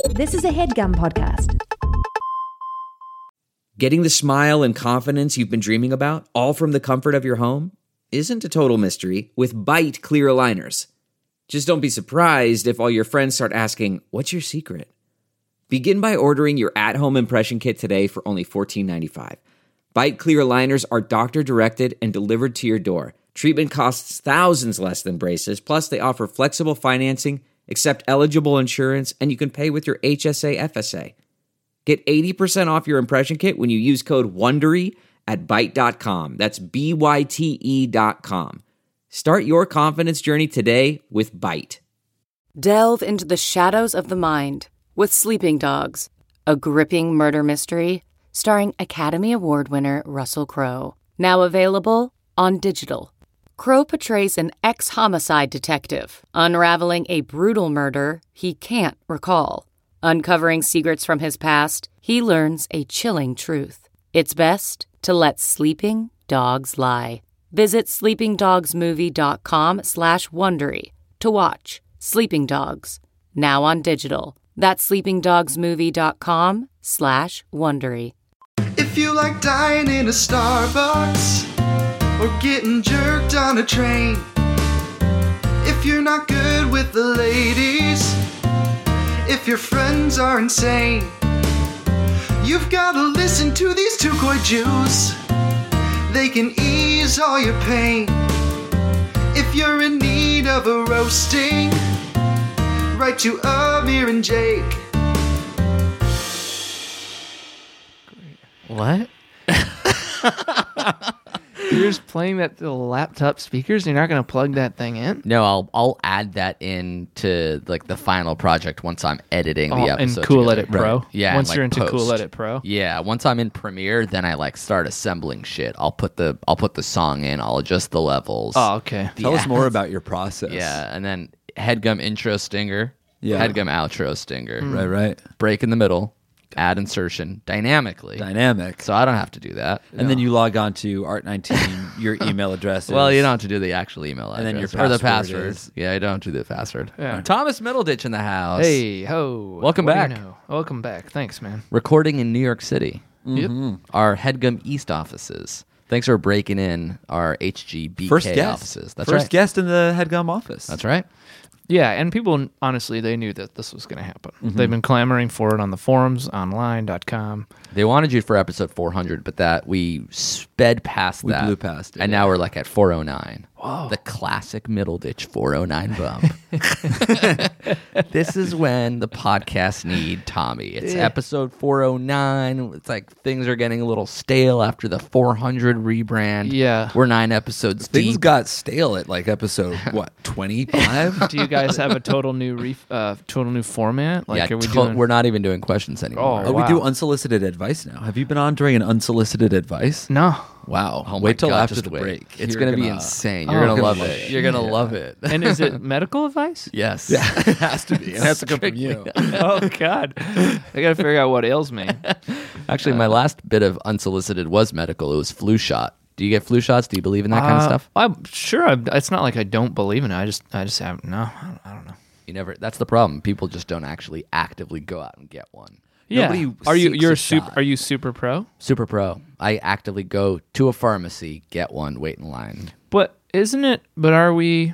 This is a HeadGum podcast. Getting the smile and confidence you've been dreaming about, all from the comfort of your home, isn't a total mystery with Byte clear aligners. Just don't be surprised if all your friends start asking, "What's your secret?" Begin by ordering your at-home impression kit today for only $14.95. Byte clear aligners are doctor-directed and delivered to your door. Treatment costs thousands less than braces, plus they offer flexible financing, accept eligible insurance, and you can pay with your HSA FSA. Get 80% off your impression kit when you use code WONDERY at Byte.com. That's BYTE.com. Start your confidence journey today with Byte. Delve into the shadows of the mind with Sleeping Dogs, a gripping murder mystery starring Academy Award winner Russell Crowe. Now available on digital. Crowe portrays an ex-homicide detective unraveling a brutal murder he can't recall. Uncovering secrets from his past, he learns a chilling truth. It's best to let sleeping dogs lie. Visit sleepingdogsmovie.com/Wondery to watch Sleeping Dogs, now on digital. That's sleepingdogsmovie.com/Wondery. If you like dying in a Starbucks or getting jerked on a train, if you're not good with the ladies, if your friends are insane, you've gotta listen to these two coy Jews. They can ease all your pain. If you're in need of a roasting, write to Amir and Jake. What? You're just playing that to the laptop speakers? You're not going to plug that thing in? No, I'll add that into like the final project once I'm editing the episode. In Cool together. Edit Pro? Right. Yeah. Once like you're into post. Cool Edit Pro? Yeah. Once I'm in Premiere, then I like start assembling shit. I'll put the song in. I'll adjust the levels. Oh, okay. Tell us more about your process. Yeah, and then HeadGum intro stinger. Yeah. HeadGum outro stinger. Right. Break in the middle. Add insertion dynamically. Dynamic. So I don't have to do that. And then you log on to Art19, your email address is... Well, you don't have to do the actual email address. And then your or the password password. is- Yeah, I don't do the password. Yeah. Thomas Middleditch in the house. Hey, ho. Welcome What do you back. know? Welcome back. Thanks, man. Recording in New York City. Yep. Our HeadGum East offices. Thanks for breaking in our HGBK First guest. offices. That's First right. guest in the HeadGum office. That's right. Yeah, and people, honestly, they knew that this was going to happen. Mm-hmm. They've been clamoring for it on the forums, online.com. They wanted you for episode 400, but that we sped past We that. blew past it, And yeah. now we're like at 409. Whoa. The classic Middleditch 409 bump. This is when the podcasts need Tommy. It's episode 409. It's like things are getting a little stale after the 400 rebrand. Yeah. We're 9 episodes Things deep. got stale at like episode, 25? Do you guys have a total new format? Like, Yeah, are we doing... we're not even doing questions anymore. Oh, We do wow. unsolicited advice now. Have you been on during an unsolicited advice? No. Wow. Oh my wait till God, after just the wait. break. It's You're going to be insane. You're Oh, going to love good it. shit. You're going to love it. And is it medical advice? Yes. It has to be. It has to come from you. Oh, God. I got to figure out what ails me. Actually, my last bit of unsolicited was medical. It was flu shot. Do you get flu shots? Do you believe in that kind of stuff? I'm sure. It's not like I don't believe in it. I just haven't. No, I don't know. You never. That's the problem. People just don't actually actively go out and get one. Yeah. Nobody Are you? seeks You're a super. shot. Are you super pro? Super pro. I actively go to a pharmacy, get one, wait in line. But isn't it? But are we?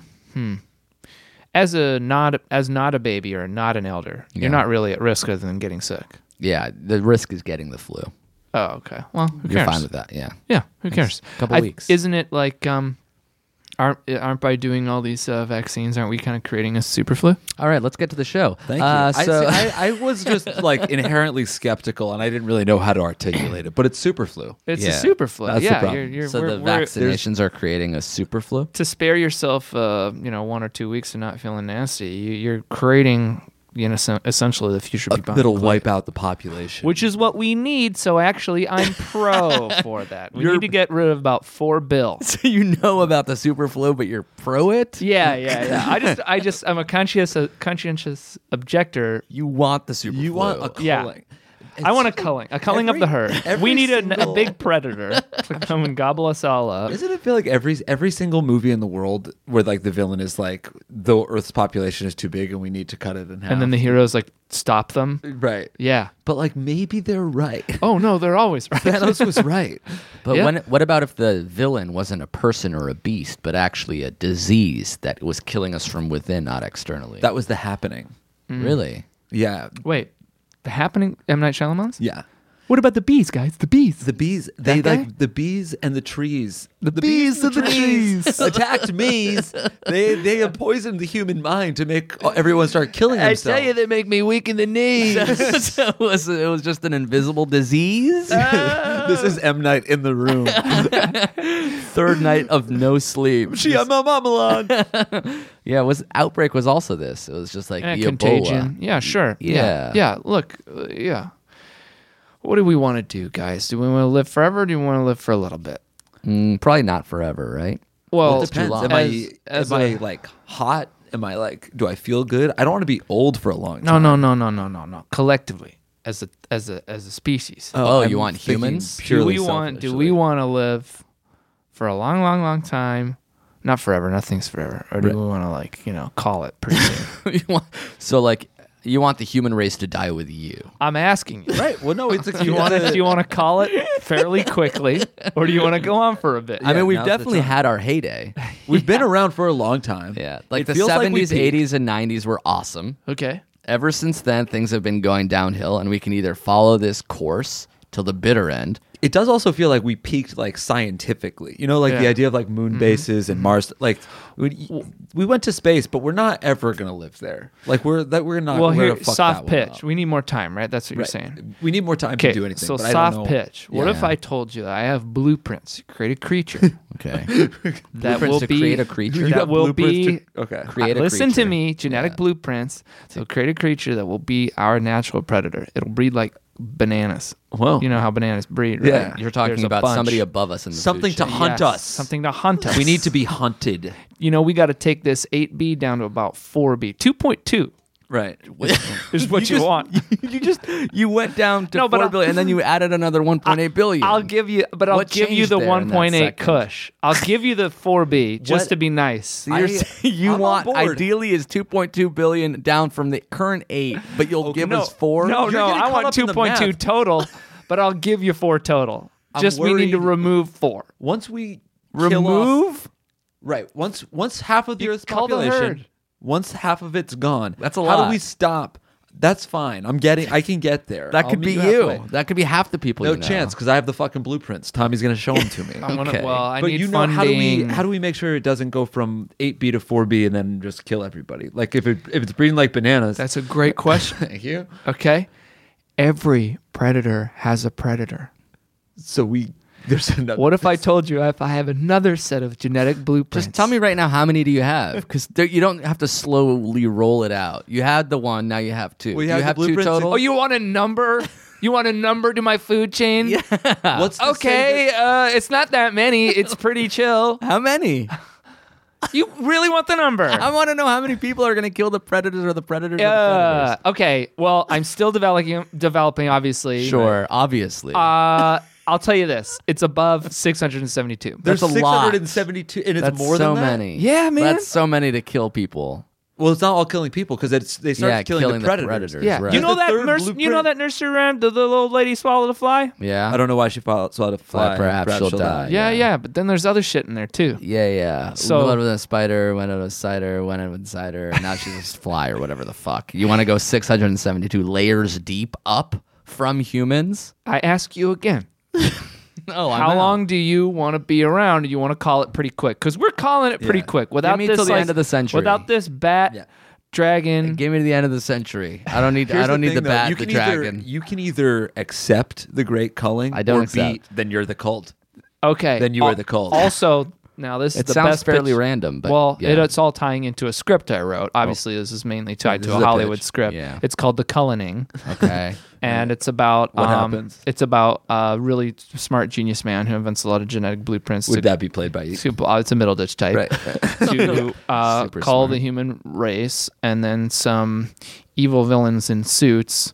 As not a baby or not an elder, Yeah. you're not really at risk other than getting sick. Yeah, the risk is getting the flu. Oh, okay. Well, who You're cares? fine with that. Yeah. Yeah, who cares? couple weeks. Isn't it like aren't by doing all these vaccines? Aren't we kind of creating a super flu? All right, let's get to the show. Thank you. So I was just like inherently skeptical, and I didn't really know how to articulate it. But it's super flu. It's Yeah, a super flu. that's the yeah, problem. you're, so the we're- vaccinations are creating a super flu. to spare yourself, 1 or 2 weeks of not feeling nasty, you're creating, essentially the future That'll wipe out the population. which is what we need. So actually, I'm pro for that. We need to get rid of about 4 bills. So you know about the super flu, but you're pro it. Yeah. I'm a conscientious objector. You want the super you flu. want a Yeah. culling. I want a culling of the herd. We need a big predator to come and gobble us all up. Doesn't it feel like every single movie in the world where like the villain is like the Earth's population is too big and we need to cut it in half, And then the heroes like stop them. right? Yeah. But like maybe they're right. Oh no, they're always right. Thanos was right. But Yeah. what about if the villain wasn't a person or a beast, but actually a disease that was killing us from within, not externally? That was The Happening. Really? Yeah, Wait, The Happening, M. Night Shyamalan's? yeah. What about the bees, guys? The bees. The bees, they guy? like the bees and the trees. The bees and the trees. attacked me's. They have poisoned the human mind to make everyone start killing themselves. they make me weak in the knees. So it was just an invisible disease. This is M. Night in the room. Third night of no sleep. Yeah, Outbreak was also this. It was just like the Contagion. Ebola. Yeah, sure. Yeah. Yeah. Look, yeah. What do we want to do, guys? Do we want to live forever or do we want to live for a little bit? Probably not forever, right? Well, It depends. long. Am I like hot? Am I like? Do I feel good? I don't want to be old for a long no, time. no. Collectively, as a species. Oh, I'm you want thinking humans? Purely do we want to live for a long time? Not forever. Nothing's forever. Or do we want to call it pretty soon? So like you want the human race to die with you. I'm asking you. Right. Well, no. It's like Do you want to call it fairly quickly, or do you want to go on for a bit? I mean, we've now's the definitely time. had our heyday. We've been around for a long time. Yeah, like It the feels like we 70s, peaked. 80s, and 90s were awesome. Okay. Ever since then, things have been going downhill, and we can either follow this course till the bitter end. It does also feel like we peaked like scientifically. You know, like the Yeah. idea of like moon bases and Mars. Like we went to space, but we're not ever gonna live there. Like we're not. Well, we're here, gonna fuck soft that one pitch. up. We need more time, right? That's what Right. you're saying. We need more time Okay, to do anything. so but I don't soft know. pitch. What if Yeah. I told you that I have blueprints to create a creature Okay, that Blueprints will to be create a creature. that will be Okay. Create a listen to creature. me, genetic Yeah. blueprints. So create a creature that will be our natural predator. It'll breed like bananas. Whoa. You know how bananas breed, right? Yeah. You're talking There's a about bunch. somebody above us in the Something food to chain. hunt Yes, us. Something to hunt us. We need to be hunted. You know, we got to take this 8B down to about 4B. 2.2 Right. is what you want. you went down to No, but 4 billion, and then you added another 1.8 billion. I'll give you, but I'll What give you changed the there in that 1.8 second? Kush. I'll give you the 4B just What? to be nice. You I'm on want board. ideally is 2.2 billion down from the current 8, but you'll give us 4. No, You're no, getting I caught want up in the 2.2 math. total, but I'll give you 4 total. I'm Just we need to worried- remove 4. Once we kill off, Remove? right. Once half of the You Earth's call the population, herd. once half of it's gone, That's a How lot. do we stop? That's fine. I can get there. That I'll could meet be halfway. you. That could be half the people No you know. chance, because I have the fucking blueprints. Tommy's gonna show them to me. I wanna, Okay. well, I But need you know, funding. how do we make sure it doesn't go from 8B to 4B and then just kill everybody? Like if it's breeding like bananas. That's a great question. Thank you. Okay? Every predator has a predator. So there's another. What if I told you if I have another set of genetic blueprints? Just tell me right now, how many do you have? Because you don't have to slowly roll it out. You had the 1, now you have 2. Well, you do you have have the 2 blueprints. total? Oh, you want a number? You want a number to my food chain? Yeah. What's to say Okay, that- it's not that many. It's pretty chill. How many? You really want the number? I want to know how many people are going to kill the predators or the predators or the predators. Okay. Well, I'm still developing, obviously. Sure, obviously. I'll tell you this: it's above 672. There's That's a lot. 672, and it's That's more so than that? many. Yeah, man. That's so many to kill people. Well, it's not all killing people because they start killing the predators. Yeah, right. you know The that third you know that nursery rhyme, the little old lady swallowed a fly. Yeah. I don't know why she saw the fly. Perhaps she'll die. Yeah, but then there's other shit in there too. Yeah. So- went with a spider, went with a cider, went in with cider, and now she's a fly or whatever the fuck. You want to go 672 layers deep up from humans? I ask you again. No, How long do you want to be around? Do you want to call it pretty quick? Because we're calling it pretty Yeah. quick. Without me this, till the like, end of the century. Without this bat, Yeah. dragon. Give me to the end of the century. I don't need. Here's I don't need thing, the though. bat, You the can dragon. You can either accept the great culling, I don't or accept. then you're the cult. Okay. Then you are the cult. Also, now this is It the sounds best fairly pitch. random, but well, yeah. it's all tying into a script I wrote. Obviously, this is mainly tied this to is a the Hollywood pitch. script. Yeah. It's called The Cullining, Okay. and it's about What happens? It's about a really smart genius man who invents a lot of genetic blueprints. Would to, that be played by you? it's a middle ditch type. Right. To call smart. the human race, and then some evil villains in suits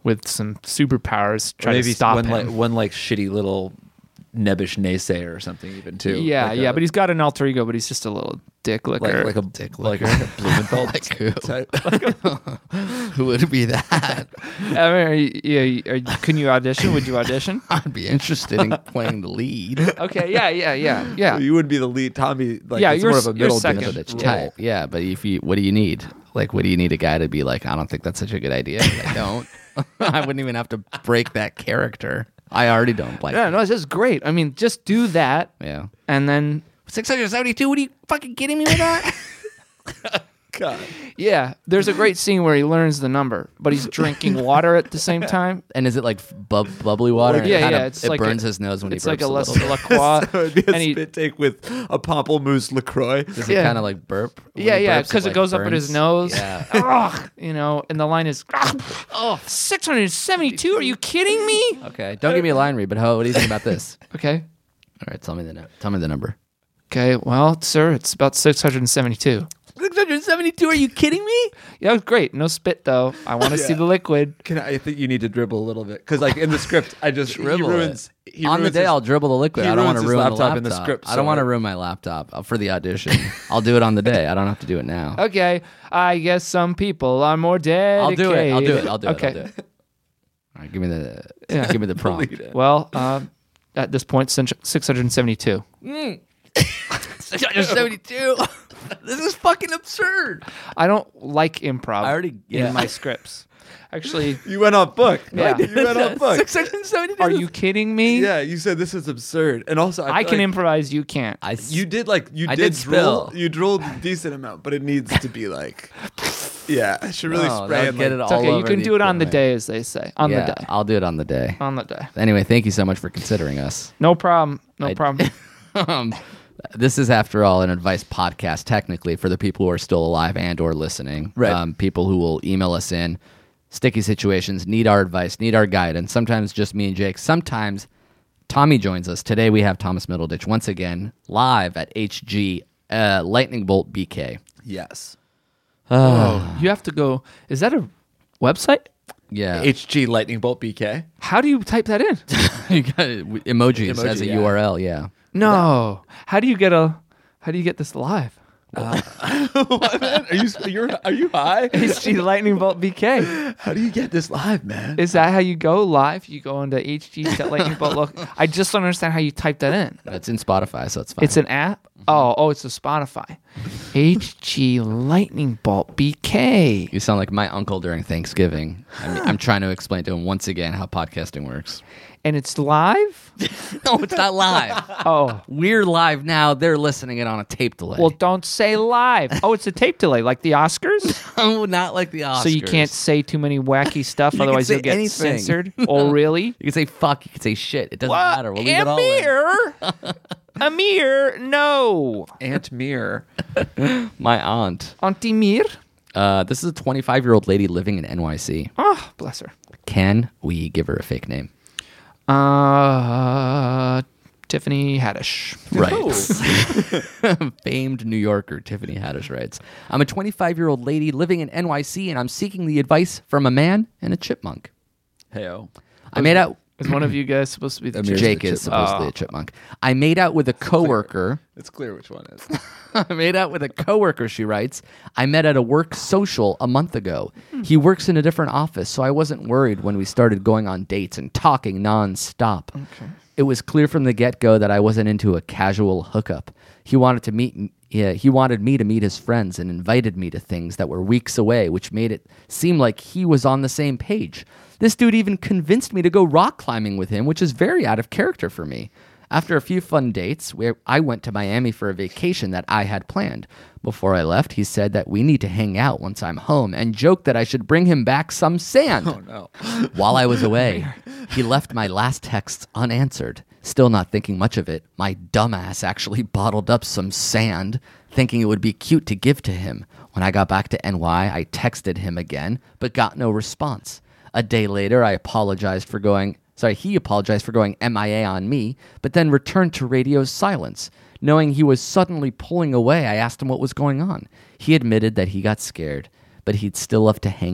with some superpowers try to Maybe stop him. one shitty little nebbish naysayer or something even too. Yeah, Like yeah, a- but he's got an alter ego, but he's just a little dick licker. like a Dick like a licker. Blumenthal Like who? type. Who would be that? I mean, can you audition? Would you audition? I'd be interested in playing the lead. Okay, yeah. You would be the lead, Tommy. Like, Yeah, it's you're more of a you're middle second. ditch. Middle ditch Yeah. type. Yeah, but what do you need? Like, what do you need a guy to be like? I don't think that's such a good idea. I don't. I wouldn't even have to break that character. I already don't like. Yeah, it. no, it's just great. I mean, just do that, Yeah. and then 672. What are you fucking kidding me with that? God. yeah, there's a great scene where he learns the number, but he's drinking water at the same time. And is it like bubbly water? Yeah, It kinda- yeah, it's it like burns a- his nose when he It's burps like a little. LaCroix, So it'd be a and he, spit take with a pamplemousse LaCroix. Does yeah. it kind of like burp? when yeah, he yeah, burps, because it like, goes up at his burns? nose. Yeah. Ugh, and the line is, 672. Are you kidding me? Okay. Don't give me a line read, but what do you think about this? Okay. All right, tell me the number. Okay, well, sir, it's about 672. 672? Are you kidding me? Yeah, it was great. No spit, though. I want to see the liquid. I think you need to dribble a little bit because, like in the script, I just Dribble he ruins. He On the ruins day, his- I'll dribble the liquid. he I don't want to ruins his ruin the laptop laptop in the script, I don't so want to I- ruin my laptop for the audition. I'll do it on the day. I don't have to do it now. Okay, I guess some people are more I'll do dedicated. it. I'll do it. I'll do Okay. it. I'll do it. All right, give me the Yeah. give me the prompt. Well, at this point, 672. 672. This is fucking absurd. I don't like improv I already- yeah. in my scripts. Actually, You went off book. Yeah. You went off book. 672. are you kidding me? Yeah, you said this is absurd, and also I feel can like improvise, you can't. You did I did did drool. spill. You drooled a decent amount, but it needs to be like, yeah, I should really No, spray that'll and get like, it It's all okay, you over can the do it on the equipment. day, as they say. On Yeah, the day. I'll do it on the day. On the day. Anyway, thank you so much for considering us. No problem. No problem. This is, after all, an advice podcast, technically, for the people who are still alive and or listening. Right. People who will email us in sticky situations, need our advice, need our guidance. Sometimes just me and Jake. Sometimes Tommy joins us. Today we have Thomas Middleditch once again live at HG Lightning Bolt BK. yes, Oh, you have to go. Is that a website? Yeah. HG Lightning Bolt BK. How do you type that in? You got it. Emojis Emoji, as a yeah. URL, yeah. No. How do you get this live? Are you high? HG Lightning Bolt BK. How do you get this live, man? Is that how you go live? You go into HG Lightning Bolt. Look, I just don't understand how you type that in. It's in Spotify, so it's fine. It's an app. Oh, it's a Spotify. HG Lightning Bolt BK. You sound like my uncle during Thanksgiving. I'm trying to explain to him once again how podcasting works. And it's live? No, it's not live. Oh. We're live now. They're listening it on a tape delay. Well, don't say live. Oh, it's a tape delay, like the Oscars? Oh, not like the Oscars. So you can't say too many wacky stuff, You can otherwise say you'll get anything. censored. Oh, really? You can say fuck. You can say shit. It doesn't matter. We'll leave it all in. Amir, no. Aunt Mir. My aunt. Auntie Mir? This is a 25-year-old lady living in NYC. Oh, bless her. Can we give her a fake name? Tiffany Haddish. Right. Famed New Yorker Tiffany Haddish writes, I'm a 25-year-old lady living in NYC, and I'm seeking the advice from a man and a chipmunk. Heyo. I made out... Is one of you guys supposed to be the Amir's chick? Jake the is chipmunk. supposedly a chipmunk. I made out with a coworker. It's clear which one is. I made out with a coworker, she writes. I met at a work social a month ago. He works in a different office, so I wasn't worried when we started going on dates and talking nonstop. Okay. It was clear from the get-go that I wasn't into a casual hookup. He wanted me to meet his friends and invited me to things that were weeks away, which made it seem like he was on the same page. This dude even convinced me to go rock climbing with him, which is very out of character for me. After a few fun dates, I went to Miami for a vacation that I had planned. Before I left, he said that we need to hang out once I'm home and joked that I should bring him back some sand. Oh no. While I was away, he left my last texts unanswered. Still not thinking much of it, my dumbass actually bottled up some sand, thinking it would be cute to give to him. When I got back to NY, I texted him again, but got no response. A day later, he apologized for going MIA on me, but then returned to radio's silence. Knowing he was suddenly pulling away, I asked him what was going on. He admitted that he got scared, but he'd still love to hang out.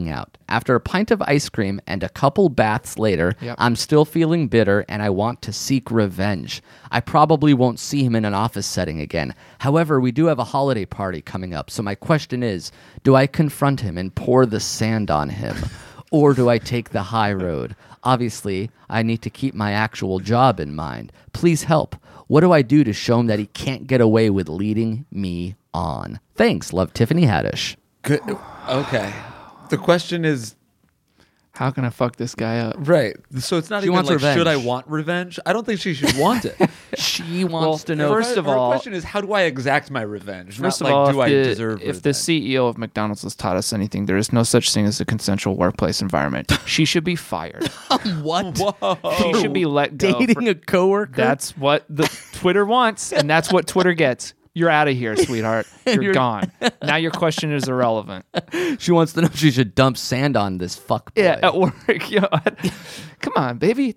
After a pint of ice cream and a couple baths later, Yep. I'm still feeling bitter and I want to seek revenge. I probably won't see him in an office setting again. However, we do have a holiday party coming up, so my question is, do I confront him and pour the sand on him? Or do I take the high road? Obviously, I need to keep my actual job in mind. Please help. What do I do to show him that he can't get away with leading me on? Thanks. Love, Tiffany Haddish. Good. Okay. The question is, How can I fuck this guy up? right. So it's not She even wants like, revenge. should I want revenge? I don't think she should want it. She wants to know. first of Her all- question is, how do I exact my revenge? First not of all, like, do I if deserve the CEO of McDonald's has taught us anything, there is no such thing as a consensual workplace environment. She should be fired. What? She should be let go. Dating a coworker? That's what the Twitter wants, and that's what Twitter gets. You're out of here, sweetheart. You're gone. Now your question is irrelevant. She wants to know if she should dump sand on this fuck boy. Yeah, at work. You know, come on, baby.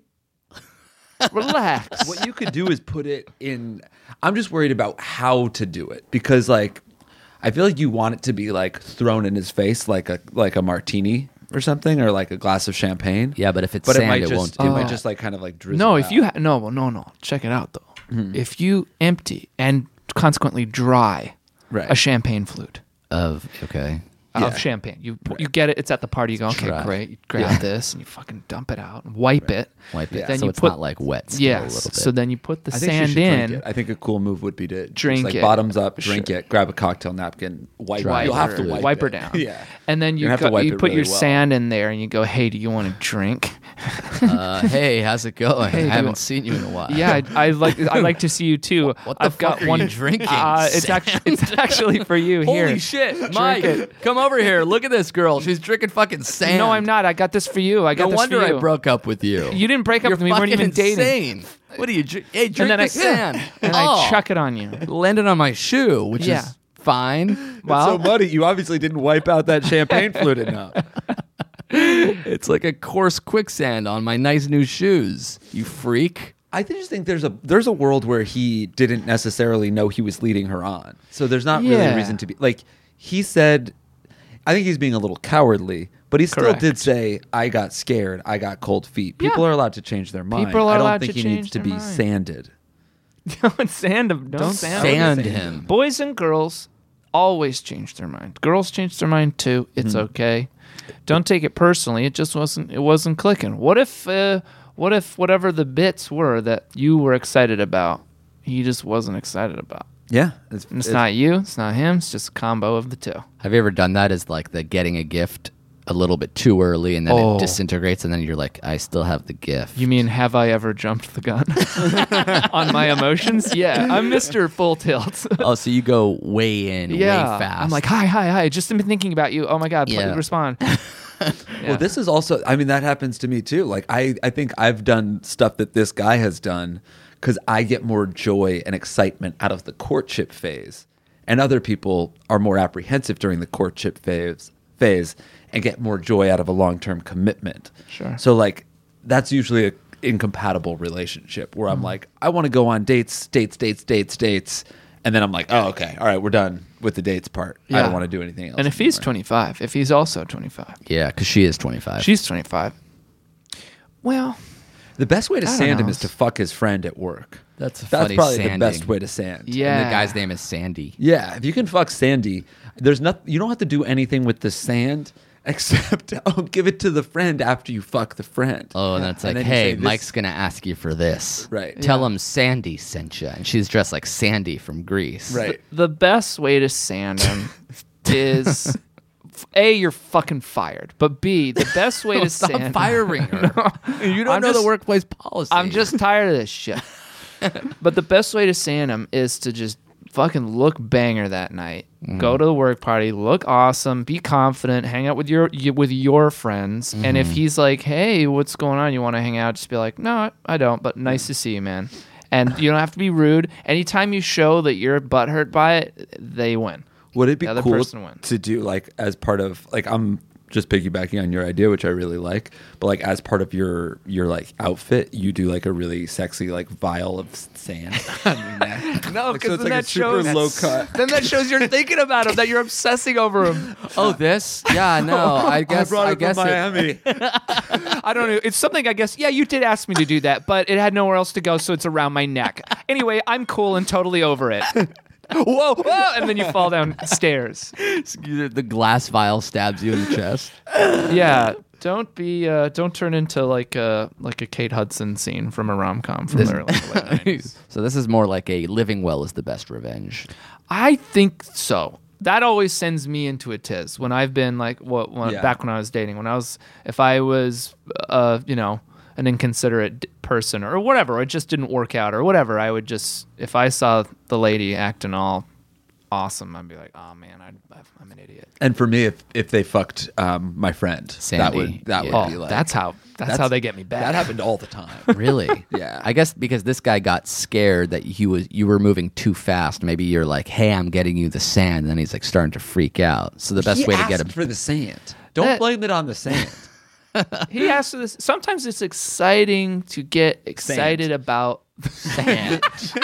Relax. What you could do is put it in. I'm just worried about how to do it because, like, I feel like you want it to be like thrown in his face, like a martini or something, or like a glass of champagne. Yeah, but if it's but sand, it might it just won't do might that. just like kind of like drizzle. No, if out. you no. Check it out though. If you empty and consequently dry Right. a champagne flute Okay. of champagne, you get it. It's at the party. You go, okay, Dry. great. You grab this and you fucking dump it out, and wipe it. Wipe it. Then so you it's put not like wet still a yes. little bit. So then you put the I think she sand should drink in. it. I think a cool move would be to Drink just like it. bottoms up, drink Sure. it, grab a cocktail napkin, wipe. Dry You'll it. have to wipe her it. down. Yeah, And then You're gonna have to wipe you it put really your well. sand in there and you go, hey, do you want a drink? Hey, how's it going? Hey, I do haven't you- seen you in a while. Yeah, I like to see you too. What the I've fuck got are one you drinking? It's actually for you. Here. Holy shit, Mike! Come over here. Look at this girl. She's drinking fucking sand. No, I'm not. I got this for you. I got No this wonder for you. I broke up with you. You didn't break up You're with me. We weren't fucking even dating. insane. What are you? Hey, drink And then the I sand. and Oh. I chuck it on you. It landed on my shoe, which Yeah. is fine. It's Well, so muddy. You obviously didn't wipe out that champagne flute enough. It's like a coarse quicksand on my nice new shoes. You freak. I just think there's a world where he didn't necessarily know he was leading her on. So there's not really Yeah. a reason to be like he said. I think he's being a little cowardly, but he still Correct. did say, "I got scared. I got cold feet." People are allowed to change their mind. People are I don't allowed think to he needs change to their be mind. sanded. don't sand him. Don't sand him. Sand him. Boys and girls always change their mind. Girls change their mind too. It's Mm-hmm. okay. Don't take it personally. It just wasn't clicking. What if whatever the bits were that you were excited about, he just wasn't excited about? Yeah, And it's not you. It's not him. It's just a combo of the two. Have you ever done that? Is like the getting a gift a little bit too early and then Oh. it disintegrates and then you're like, I still have the gift. You mean, have I ever jumped the gun on my emotions? Yeah, I'm Mr. Full Tilt. Oh, so you go way in, way fast. I'm like, hi. Just been thinking about you. Oh my God, please Yeah. respond. Well, this is also, I mean, that happens to me too. Like, I think I've done stuff that this guy has done because I get more joy and excitement out of the courtship phase. And other people are more apprehensive during the courtship phase and get more joy out of a long-term commitment. Sure. So, like, that's usually an incompatible relationship where I'm like, I want to go on dates. And then I'm like, oh, okay. All right, we're done with the dates part. I Yeah. don't want to do anything else. And if he's anymore. 25, if he's also 25, yeah, because she is 25. she's 25. Well, The best way to I don't sand him know. is to fuck his friend at work. That's That's funny probably sanding. the best way to sand. yeah. And the guy's name is Sandy. Yeah, if you can fuck Sandy, there's not. You don't have to do anything with the sand except give it to the friend after you fuck the friend. Oh, and that's And like, then you hey, say, this- Mike's gonna ask you for this. Right. Tell him Sandy sent you, and she's dressed like Sandy from Greece. Right. The best way to sand him is A, you're fucking fired. But B, the best way to Stop sand firing her. You don't I'm know just- the workplace policy. I'm just tired of this shit. But the best way to sand him is to just fucking look banger that night. Go to the work party, look awesome, be confident, hang out with your friends. And if he's like, "Hey, what's going on? You want to hang out?" Just be like, "No, I don't, but nice to see you, man." And you don't have to be rude. Anytime you show that you're butthurt by it, they win. Would it be The other cool person wins. to do like as part of like I'm just piggybacking on your idea, which I really like, but like as part of your like outfit, you do like a really sexy like vial of sand on your neck. No, Like, so because it's then like a that super shows low cut. Then that shows you're thinking about him, that you're obsessing over him. Oh, this? Yeah, no. I guess. I brought it guess from Miami. I don't know. It's something I guess. Yeah, you did ask me to do that, but it had nowhere else to go, so it's around my neck. Anyway, I'm cool and totally over it. Whoa, whoa! And then you fall downstairs. The glass vial stabs you in the chest. Yeah. Don't turn into like a Kate Hudson scene from a rom-com from the early late 90s. So this is more like a living well is the best revenge. I think so. That always sends me into a tiz when I've been like Yeah. back when I was dating. If I was an inconsiderate person or whatever, or it just didn't work out or whatever, I would just, if I saw the lady acting all awesome, I'd be like, oh man, I'm an idiot. And for me, if they fucked my friend, Sandy, that yeah. would be like That's how they get me back. That happened all the time. Really? Yeah. I guess because this guy got scared that you were moving too fast. Maybe you're like, "Hey, I'm getting you the sand," and then he's like starting to freak out. So the best He way to get him asked for the sand. Don't That- blame it on the sand. He asked for this. Sometimes it's exciting to get excited about sand.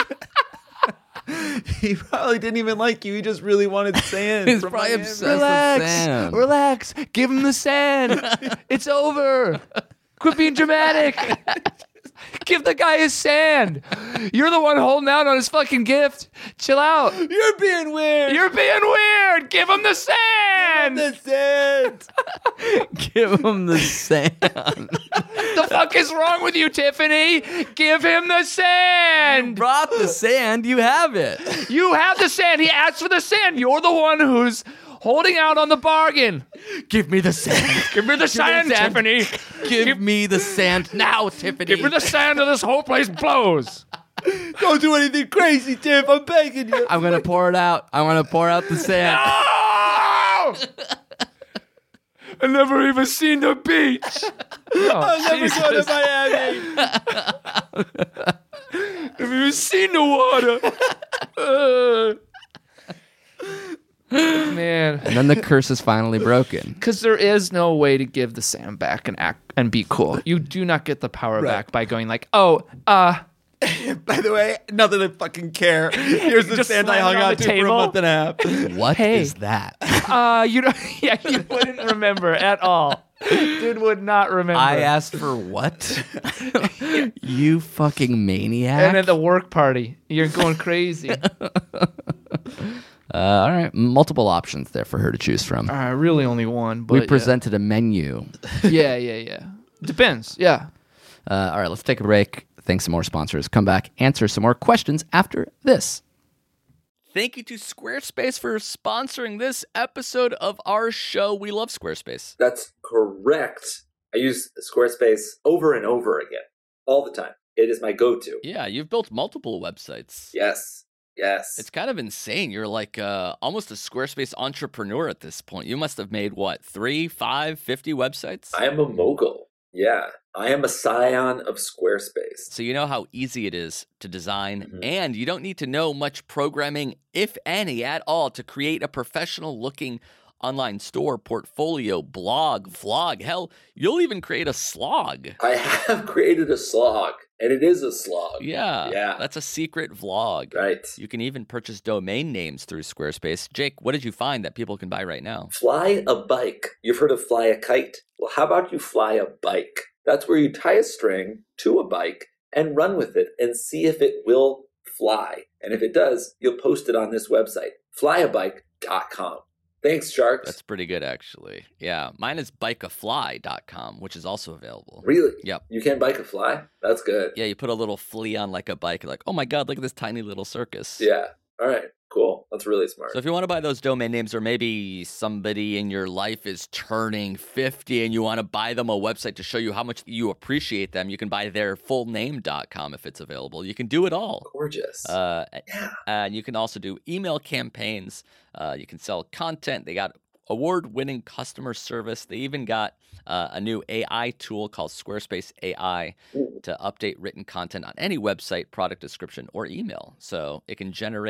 He probably didn't even like you. He just really wanted sand. He's from probably Miami. obsessed with sand. Relax. Give him the sand. It's over. Quit being dramatic. Give the guy his sand. You're the one holding out on his fucking gift. Chill out. You're being weird. You're being weird. Give him the sand. the sand. Give him the sand. The fuck is wrong with you, Tiffany? Give him the sand. Brought the sand. You have it. You have the sand. He asked for the sand. You're the one who's holding out on the bargain. Give me the sand. Give me the sand, Tiffany. Give me the sand now, Tiffany. Give me the sand or this whole place blows. Don't do anything crazy, Tiff. I'm begging you. I'm gonna pour it out. I want to pour out the sand. Oh! I never even seen the beach. I'll never go to Miami. Never even seen the water. Man. And then the curse is finally broken. Because there is no way to give the sand back and act and be cool. You do not get the power back by going like, By the way, not that I fucking care. Here's the Just sand I slam hung it on out the to for a table. month and a half. What is Hey. that? you don't. Yeah, you wouldn't remember at all. Dude would not remember. I asked for what? You fucking maniac. And at the work party, you're going crazy. All right, multiple options there for her to choose from. Really, only one. But We presented a menu. Yeah. Depends. Yeah. All right, let's take a break. Thanks some more sponsors. Come back, answer some more questions after this. Thank you to Squarespace for sponsoring this episode of our show. We love Squarespace. That's correct. I use Squarespace over and over again, all the time. It is my go-to. Yeah, you've built multiple websites. Yes. It's kind of insane. You're like almost a Squarespace entrepreneur at this point. You must have made, 3, 5, 50 websites? I am a mogul. Yeah. I am a scion of Squarespace. So you know how easy it is to design, and you don't need to know much programming, if any, at all, to create a professional-looking online store, portfolio, blog, vlog. Hell, you'll even create a slog. I have created a slog, and it is a slog. Yeah. That's a secret vlog. Right. You can even purchase domain names through Squarespace. Jake, what did you find that people can buy right now? Fly a bike. You've heard of fly a kite? Well, how about you fly a bike? That's where you tie a string to a bike and run with it and see if it will fly. And if it does, you'll post it on this website, flyabike.com. Thanks, Sharks. That's pretty good, actually. Yeah, mine is bikeafly.com, which is also available. Really? Yep. You can bike a fly? That's good. Yeah, you put a little flea on like a bike. You're like, oh my God, look at this tiny little circus. Yeah. All right. Cool. That's really smart. So if you want to buy those domain names, or maybe somebody in your life is turning 50 and you want to buy them a website to show you how much you appreciate them, you can buy their fullname.com if it's available. You can do it all. Gorgeous. And you can also do email campaigns. You can sell content. They got award-winning customer service. They even got a new AI tool called Squarespace AI to update written content on any website, product description, or email. So it can generate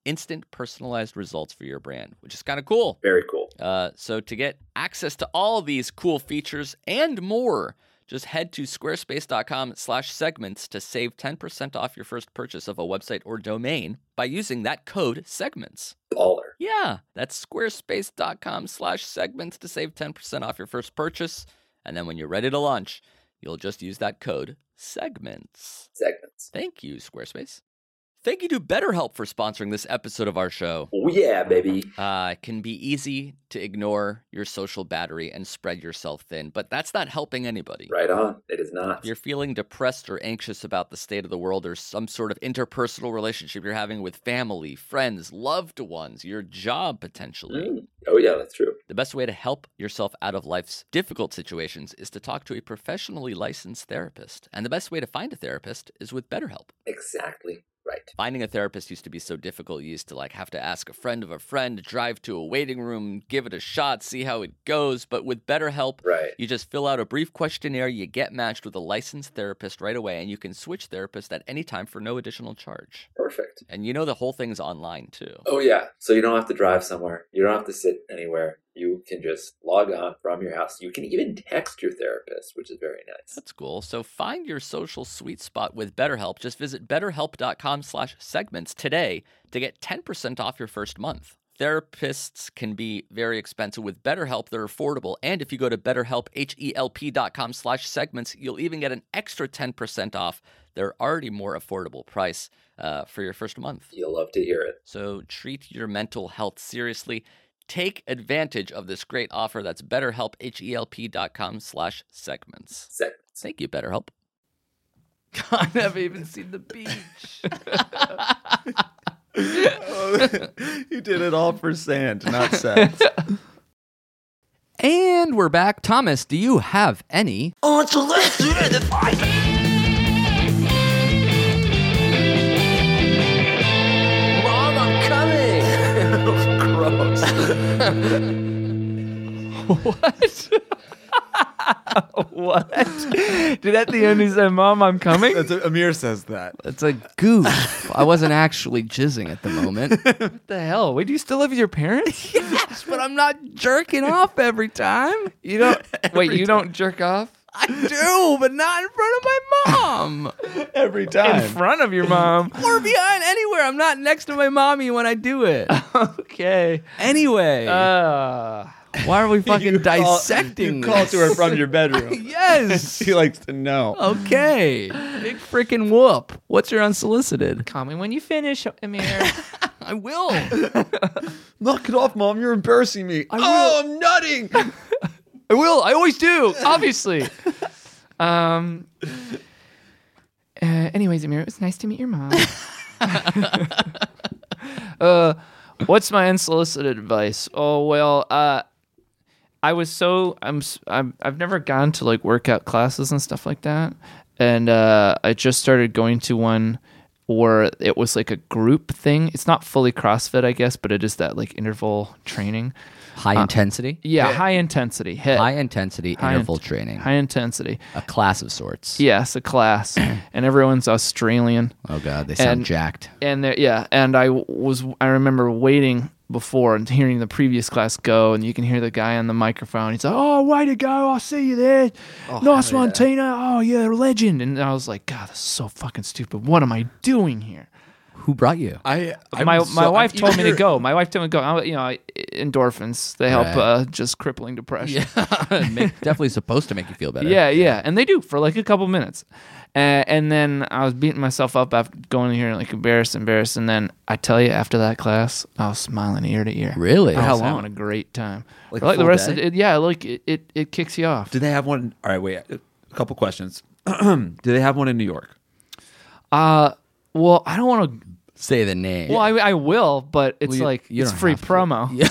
instant personalized results for your brand, which is kind of cool. Very cool. So to get access to all these cool features and more, just head to squarespace.com/segments to save 10% off your first purchase of a website or domain by using that code segments. Baller. Yeah, that's squarespace.com/segments to save 10% off your first purchase. And then when you're ready to launch, you'll just use that code segments. Segments. Thank you, Squarespace. Thank you to BetterHelp for sponsoring this episode of our show. Oh, yeah, baby. It can be easy to ignore your social battery and spread yourself thin, but that's not helping anybody. Right on. It is not. If you're feeling depressed or anxious about the state of the world or some sort of interpersonal relationship you're having with family, friends, loved ones, your job potentially. Oh, yeah, that's true. The best way to help yourself out of life's difficult situations is to talk to a professionally licensed therapist. And the best way to find a therapist is with BetterHelp. Exactly. Right. Finding a therapist used to be so difficult. You used to have to ask a friend of a friend, drive to a waiting room, give it a shot, see how it goes. But with BetterHelp, you just fill out a brief questionnaire, you get matched with a licensed therapist right away, and you can switch therapists at any time for no additional charge. Perfect. And the whole thing's online too. Oh, yeah. So you don't have to drive somewhere. You don't have to sit anywhere. You can just log on from your house. You can even text your therapist, which is very nice. That's cool. So find your social sweet spot with BetterHelp. Just visit betterhelp.com/segments today to get 10% off your first month. Therapists can be very expensive. With BetterHelp, they're affordable. And if you go to betterhelp.com/segments, you'll even get an extra 10% off their already more affordable price for your first month. You'll love to hear it. So treat your mental health seriously. Take advantage of this great offer. That's BetterHelp, HELP.com/segments. Segments. Thank you, BetterHelp. I haven't even seen the beach. You did it all for sand, not sex. And we're back. Thomas, do you have any? Oh, so let's do it. Mom, I'm coming. Gross. What? What? Did at the end he say, "Mom, I'm coming"? Amir says that. It's a goof. I wasn't actually jizzing at the moment. What the hell? Wait, do you still live with your parents? Yes, but I'm not jerking off every time. You don't. Wait, you don't jerk off? I do, but not in front of my mom. Every time. In front of your mom. Or behind, anywhere. I'm not next to my mommy when I do it. Okay. Anyway. Why are we fucking dissecting You call to her from your bedroom. Yes. She likes to know. Okay. Big freaking whoop. What's your unsolicited? Call me when you finish, Amir. I will. Knock it off, Mom. You're embarrassing me. I'm nutting. I will. I always do. Obviously. Anyways, Amir, it was nice to meet your mom. What's my unsolicited advice? Oh, well, I've never gone to workout classes and stuff like that. And I just started going to one where it was like a group thing. It's not fully CrossFit, I guess, but it is that interval training. High intensity? Yeah, high intensity. HIIT. High intensity interval training. High intensity. A class of sorts. Yes, a class. And everyone's Australian. Oh, God, they sound jacked. And I remember waiting before and hearing the previous class go, and you can hear the guy on the microphone. He's like, "Oh, way to go. I'll see you there. Nice one, Tina. Oh, you're a legend." And I was like, God, this is so fucking stupid. What am I doing here? Who brought you? My wife told me to go. My wife told me to go. Endorphins, they help just crippling depression. Yeah. Definitely supposed to make you feel better. Yeah. And they do for a couple minutes. And then I was beating myself up after going here embarrassed. And then I tell you, after that class, I was smiling ear to ear. Really? I was having a great time. Like the rest of it, it kicks you off. Do they have one? All right, wait. A couple questions. Do they have one in New York? Well, I don't want to say the name. Well, I will, but it's you it's don't free have to. promo. Yeah.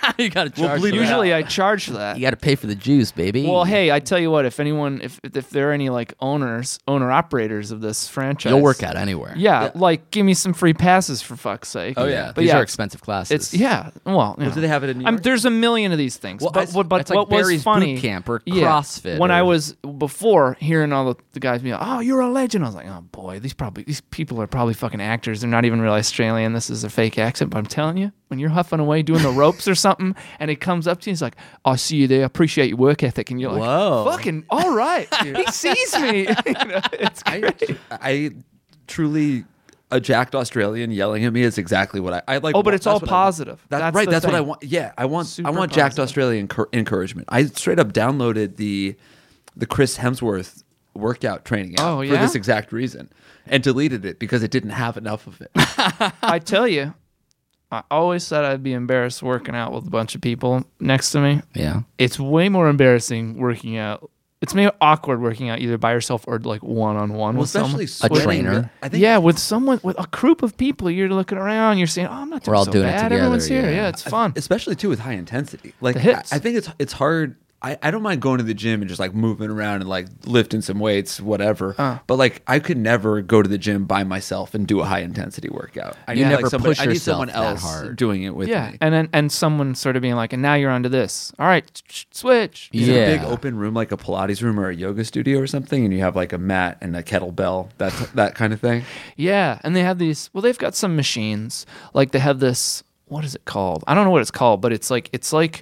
You got to charge. Usually I charge for that. You got to pay for the juice, baby. Well, hey, I tell you what, if there are any like owner operators of this franchise, you'll work out anywhere. Yeah, like give me some free passes for fuck's sake. Oh yeah, but these are expensive classes. Well, do they have it in New York? There's a million of these things. Well, but it's what like was Barry's funny? Boot Camp or CrossFit. When or- I was before hearing all the guys be like, "Oh, you're a legend," I was like, "Oh boy, these people are probably fucking actors. They're not even really Australian. This is a fake accent." But I'm telling you, when you're huffing away doing the ropes or something, and he comes up to you, he's like, "I see you there. Appreciate your work ethic," and you're like, Whoa. "Fucking all right." He sees me. It's great. I truly, a jacked Australian yelling at me is exactly what I like. Oh, but it's all that's what I want. positive. That's That's right. That's what I thing. want. Yeah, I want Super jacked positive. Australian encouragement. I straight up downloaded the Chris Hemsworth workout training app Oh, for yeah? this exact reason and deleted it because it didn't have enough of it. I tell you, I always said I'd be embarrassed working out with a bunch of people next to me. Yeah. It's way more embarrassing working out. It's maybe awkward working out either by yourself or like one-on-one with especially someone. A trainer. I think Yeah, with a group of people. You're looking around. You're saying, "Oh, I'm not doing We're all so doing it bad. together, Everyone's here. yeah. Yeah, it's fun." especially too with high intensity. Like The hits. I think it's hard. I don't mind going to the gym and just like moving around and like lifting some weights, whatever. But like I could never go to the gym by myself and do a high intensity workout. I You need never like somebody, push I need yourself someone that else hard. doing it with Yeah, me. and someone sort of being like, "And now you're onto this. All right, switch." Is it Yeah. a big open room like a Pilates room or a yoga studio or something, and you have like a mat and a kettlebell, that kind of thing. Yeah, and they have these. Well, they've got some machines. Like they have this. What is it called? I don't know what it's called, but it's like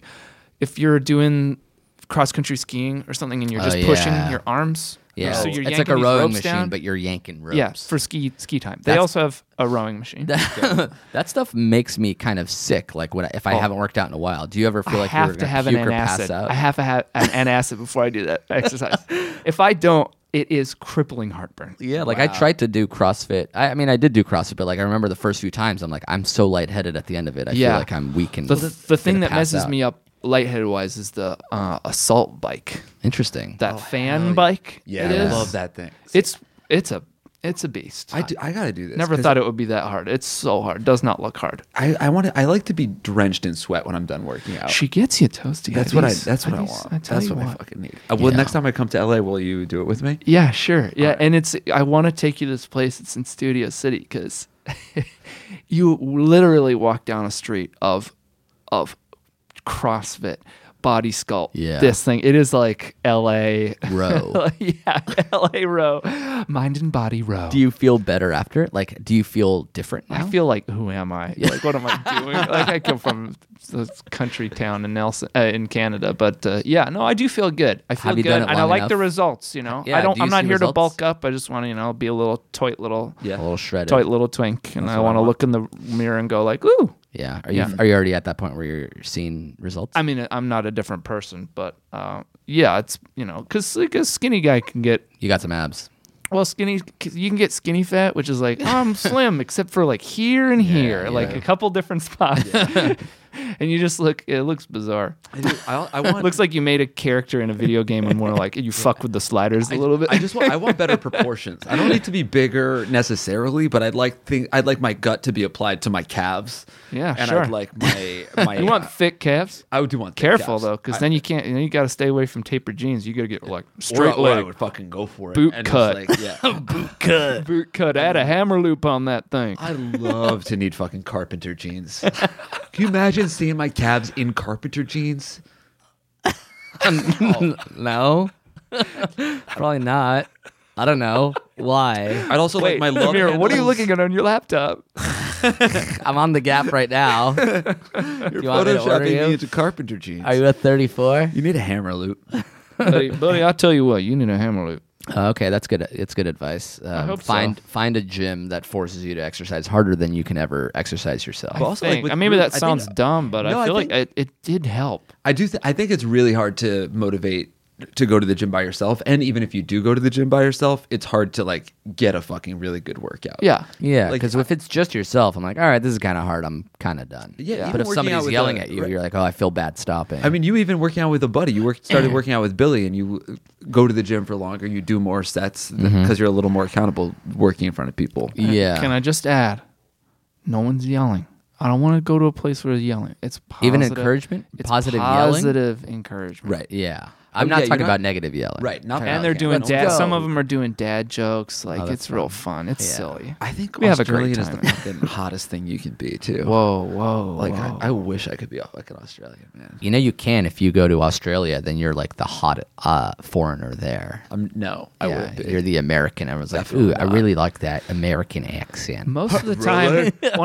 if you're doing cross country skiing or something, and you're just pushing yeah. your arms. Yeah. So you're it's yanking like a these rowing ropes machine, down. but you're yanking ropes. Yeah, for ski time. They That's- also have a rowing machine. That stuff makes me kind of sick. Like if I haven't worked out in a while, do you ever feel I like you're have going to have an puke or pass antacid. out? I have to have an antacid before I do that exercise. If I don't, it is crippling heartburn. Yeah, like I tried to do CrossFit. I mean, I did do CrossFit, but like I remember the first few times, I'm like, I'm so lightheaded at the end of it. I feel like I'm weak and The thing gonna that pass messes out. me up lightheaded wise is the assault bike. Interesting. That fan bike. Yeah, it I is. love that thing. It's a beast. I gotta do this. Never 'cause thought it would be that hard. It's so hard. Does not look hard. I like to be drenched in sweat when I'm done working out. She gets you toasty. That's what I want. That's what I fucking need. Well, Yeah. next time I come to LA, will you do it with me? Yeah, sure. Yeah, and I want to take you to this place. It's in Studio City because you literally walk down a street of CrossFit, Body Sculpt. Yeah. This thing. It is like LA Row. yeah, LA Row, Mind and Body Row. Do you feel better after it? Like, do you feel different now? I feel like, who am I? Like, what am I doing? Like, I come from this country town in Nelson, in Canada, but yeah, no, I do feel good. I feel Have you good, done it and I long like the enough? results. You know, Yeah, do you I'm not see here to results? bulk up. I just want to, be a little toit little, a little shredded. toit little twink, and I what want I to want. look in the mirror and go like, ooh. Yeah. Are Yeah. you already at that point where you're seeing results? I mean, I'm not a different person, but yeah, it's because like a skinny guy can get. You got some abs. Well, skinny, you can get skinny fat, which is like, oh, I'm slim, except for like here and here, like a couple different spots. And you just it looks bizarre. I want. Looks like you made a character in a video game and more like you fuck with the sliders a little bit. I want better proportions. I don't need to be bigger necessarily, but I'd like my gut to be applied to my calves. Yeah, and sure. I'd like my. You want thick calves? I would do want thick Careful calves. though, because then you can't. You got to stay away from tapered jeans. You got to get like Or straight I leg, would fucking go for it. Boot and just, cut. like, yeah. boot cut. Add a hammer loop on that thing. I love to need fucking carpenter jeans. Can you imagine seeing my calves in carpenter jeans? No. Probably not. I don't know. Why? I'd also like my love Amir, what are you handles. looking at on your laptop? I'm on the Gap right now. You're Do you want me to order photoshopping me you? into carpenter jeans. Are you a 34? You need a hammer loop. buddy, I'll tell you what. You need a hammer loop. Okay, that's good. It's good advice. hope Find a gym that forces you to exercise harder than you can ever exercise yourself. But also, like, Think. with Maybe group- that sounds dumb, but No, I I feel think- like it did help. I do. I think it's really hard to motivate to go to the gym by yourself, and even if you do go to the gym by yourself, it's hard to like get a fucking really good workout. Yeah. Yeah, Like, because if it's just yourself, I'm like, all right, this is kind of hard. I'm kind of done. Yeah, even But if working out somebody's with yelling a- at you, right. you're like, oh, I feel bad stopping. I mean, you even working out with a buddy. You started working out with Billy, and you go to the gym for longer. You do more sets because you're a little more accountable working in front of people. yeah. Can I just add? No one's yelling. I don't want to go to a place where they're yelling. It's positive. Even encouragement? It's Positive yelling? positive encouragement. Right. Yeah. I'm yeah, not you're talking not- about negative yelling. Right. Not And they're doing Let's dad. go. Some of them are doing dad jokes. Like that's it's real fun. It's silly. I think We have a great Australian is the time. fucking hottest thing you can be too. Whoa. Like whoa. I wish I could be a fucking Australian, man. You know you can if you go to Australia, then you're like the hot foreigner there. No, I Yeah, won't be. you're the American. Everyone's like, Definitely ooh, I not. really like that American accent. Most of the time, when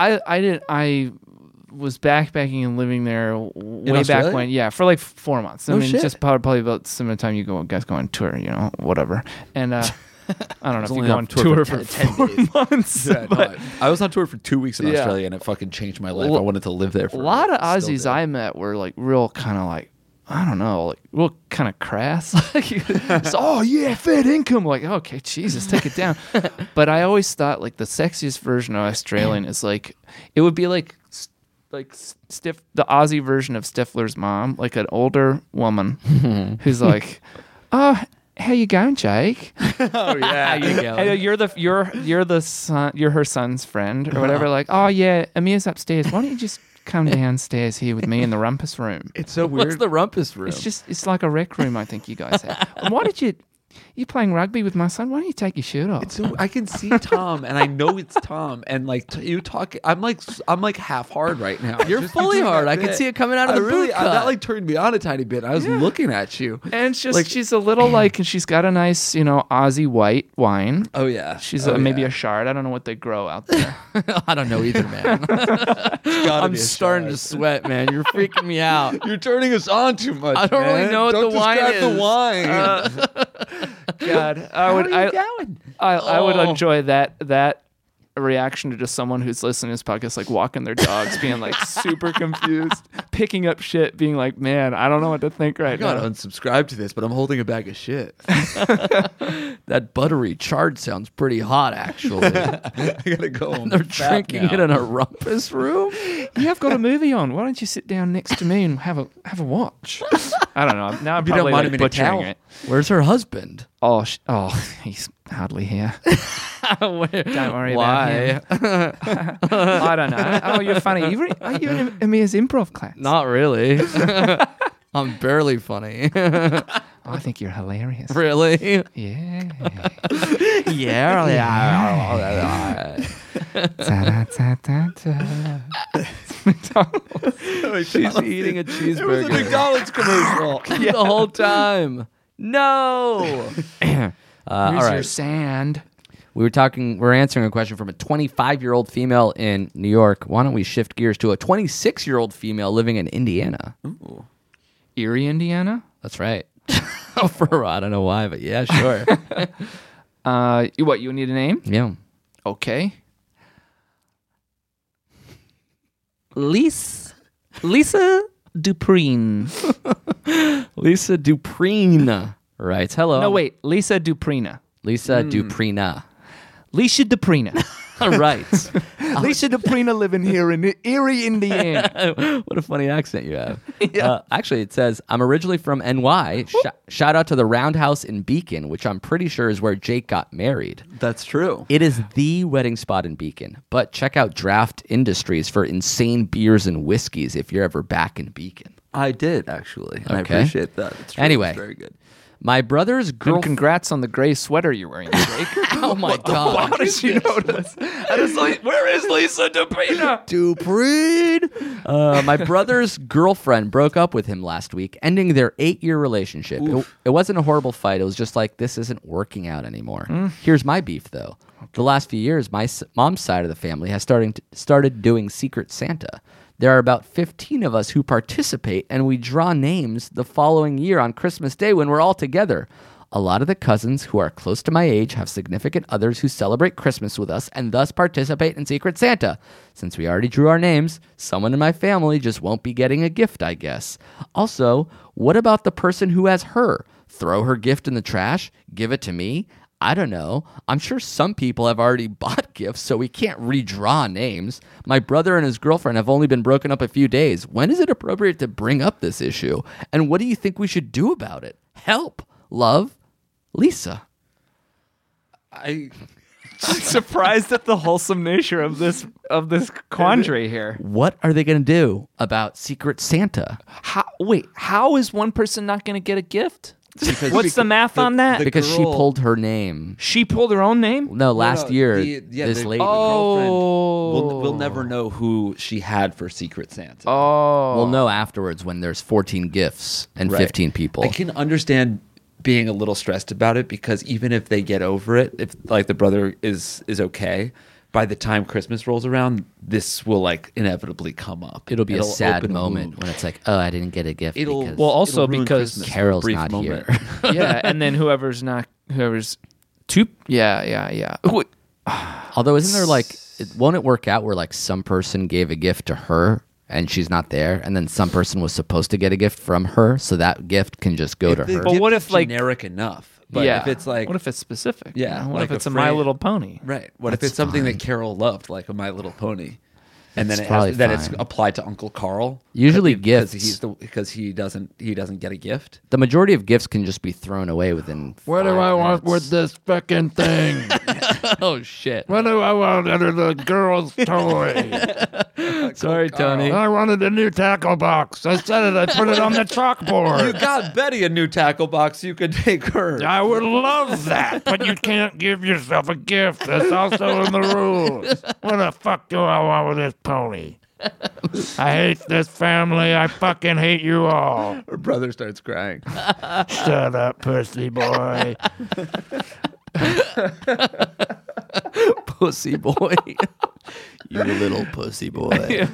I was backpacking and living there way Australia? back when, for like 4 months. I No mean, shit. just probably about similar time you guys go on tour, whatever. And I don't know if you only go on on tour tour for for 4 months. Yeah, no, but I was on tour for 2 weeks in Yeah. Australia, and it fucking changed my life. Well, I wanted to live there for a lot of still Aussies do. I met were like real kind of like, I don't know, like real kind of crass. Like, it's, oh yeah, fair income. Like, okay, Jesus, take it down. But I always thought like the sexiest version of Australian is like, it would be like Stiff, the Aussie version of Stifler's mom, like an older woman who's like, oh, how you going, Jake? Oh yeah, How you going? Hey, you're the son, you're her son's friend or whatever. Like, oh yeah, Amir's upstairs. Why don't you just come downstairs here with me in the rumpus room? it's so weird. What's the rumpus room? It's like a rec room, I think you guys have. And why did you're playing rugby with my son? Why don't you take your shirt off? So I can see Tom, and I know it's Tom, and like you talk, I'm like half hard right now. You're Just fully doing hard. that I can bit. see it coming out of the boot cut. That like turned me on a tiny bit. I was looking at you. And it's just Like- she's a little like, and she's got a nice, Aussie white wine. Oh yeah, She's oh, maybe yeah. a shard. I don't know what they grow out there. I don't know either, man. Gotta I'm be a starting to shot. sweat, man. You're freaking me out. You're turning us on too much. I don't really man. know what Don't the wine describe is. the wine. God, I would going? I would Oh. enjoy that reaction to just someone who's listening to this podcast, like walking their dogs, being like super confused, picking up shit, being like, man, I don't know what to think I right gotta now. unsubscribe to this, but I'm holding a bag of shit. That buttery chard sounds pretty hot, actually. I gotta go. home. They're I'm fat drinking now. it in a rumpus room. Yeah, I've got a movie on. Why don't you sit down next to me and have a watch? I don't know. Now I'm You don't probably mind like him in a butchering towel? it. Where's her husband? Oh, he's hardly here. Don't worry Why? about him. I don't know. Oh, you're funny. Are you in Amir's improv class? Not really. I'm barely funny. I think you're hilarious. Really? Yeah. Yeah. She's eating a It was a cheeseburger McDonald's commercial. the whole time. No. All Here's your right. sand. We're answering a question from a 25-year-old female in New York. Why don't we shift gears to a 26-year-old female living in Indiana? Erie, Indiana. That's right. I don't know why, but yeah, sure. You need a name? Yeah. Okay. Lisa Dupreen. Lisa Dupreen writes, hello. No, wait. Lisa Duprina. Lisa Duprina. Lisa Duprina. Right. Lisa Duprina living here in Erie, Indiana. What a funny accent you have. Actually, it says, I'm originally from NY. Shout out to the Roundhouse in Beacon, which I'm pretty sure is where Jake got married. That's true. It is the wedding spot in Beacon, but check out Draft Industries for insane beers and whiskeys if you're ever back in Beacon. I did actually, and I Okay. appreciate that. It's true. Anyway. It's very good. My brother's And girlfriend. congrats on the gray sweater you're wearing, Jake. Oh my God. How did you notice? I was like, where is Lisa Duprina? Dupreen. My brother's girlfriend broke up with him last week, ending their 8-year relationship. It wasn't a horrible fight. It was just like, this isn't working out anymore. Here's my beef, though. The last few years, my mom's side of the family has started doing Secret Santa. There are about 15 of us who participate, and we draw names the following year on Christmas Day when we're all together. A lot of the cousins who are close to my age have significant others who celebrate Christmas with us and thus participate in Secret Santa. Since we already drew our names, someone in my family just won't be getting a gift, I guess. Also, what about the person who has her? Throw her gift in the trash? Give it to me? I don't know. I'm sure some people have already bought gifts, so we can't redraw names. My brother and his girlfriend have only been broken up a few days. When is it appropriate to bring up this issue? And what do you think we should do about it? Help. Love, Lisa. I Surprised at the wholesome nature of this quandary here. What are they going to do about Secret Santa? How is one person not going to get a gift? What's the math on that? Because she pulled her name. She pulled her own name? No, last year, this lady. Girlfriend we'll never know who she had for Secret Santa. We'll know afterwards when there's 14 gifts and 15 people. I can understand being a little stressed about it because even if they get over it, if like the brother is okay, by the time Christmas rolls around, this will like inevitably come up. It'll be a sad open moment when it's like, oh, I didn't get a gift. Because also ruin because Christmas for a Carol's brief not moment. here. Yeah, and then whoever's two. Yeah. Although, isn't there like, won't it work out where like some person gave a gift to her and she's not there, and then some person was supposed to get a gift from her, so that gift can just go to her? But what if like generic enough? But yeah. if it's like, what if it's specific? Yeah, You know? What like if it's a a My phrase- Little Pony? right? What if it's something that Carol loved, like a My Little Pony, and then That's it's fine. applied to Uncle Carl? Usually because gifts- because he doesn't get a gift. The majority of gifts can just be thrown away within 5 minutes. this fucking thing? Oh, shit. What do I want under the girl's toy? Sorry, Tony. I wanted a new tackle box. I said it. I put it on the chalkboard. You got Betty a new tackle box. You could take her. I would love that, but you can't give yourself a gift. That's also in the rules. What the fuck do I want with this pony? I hate this family. I fucking hate you all. Her brother starts crying. Shut up, pussy boy. Pussy boy. You little pussy boy.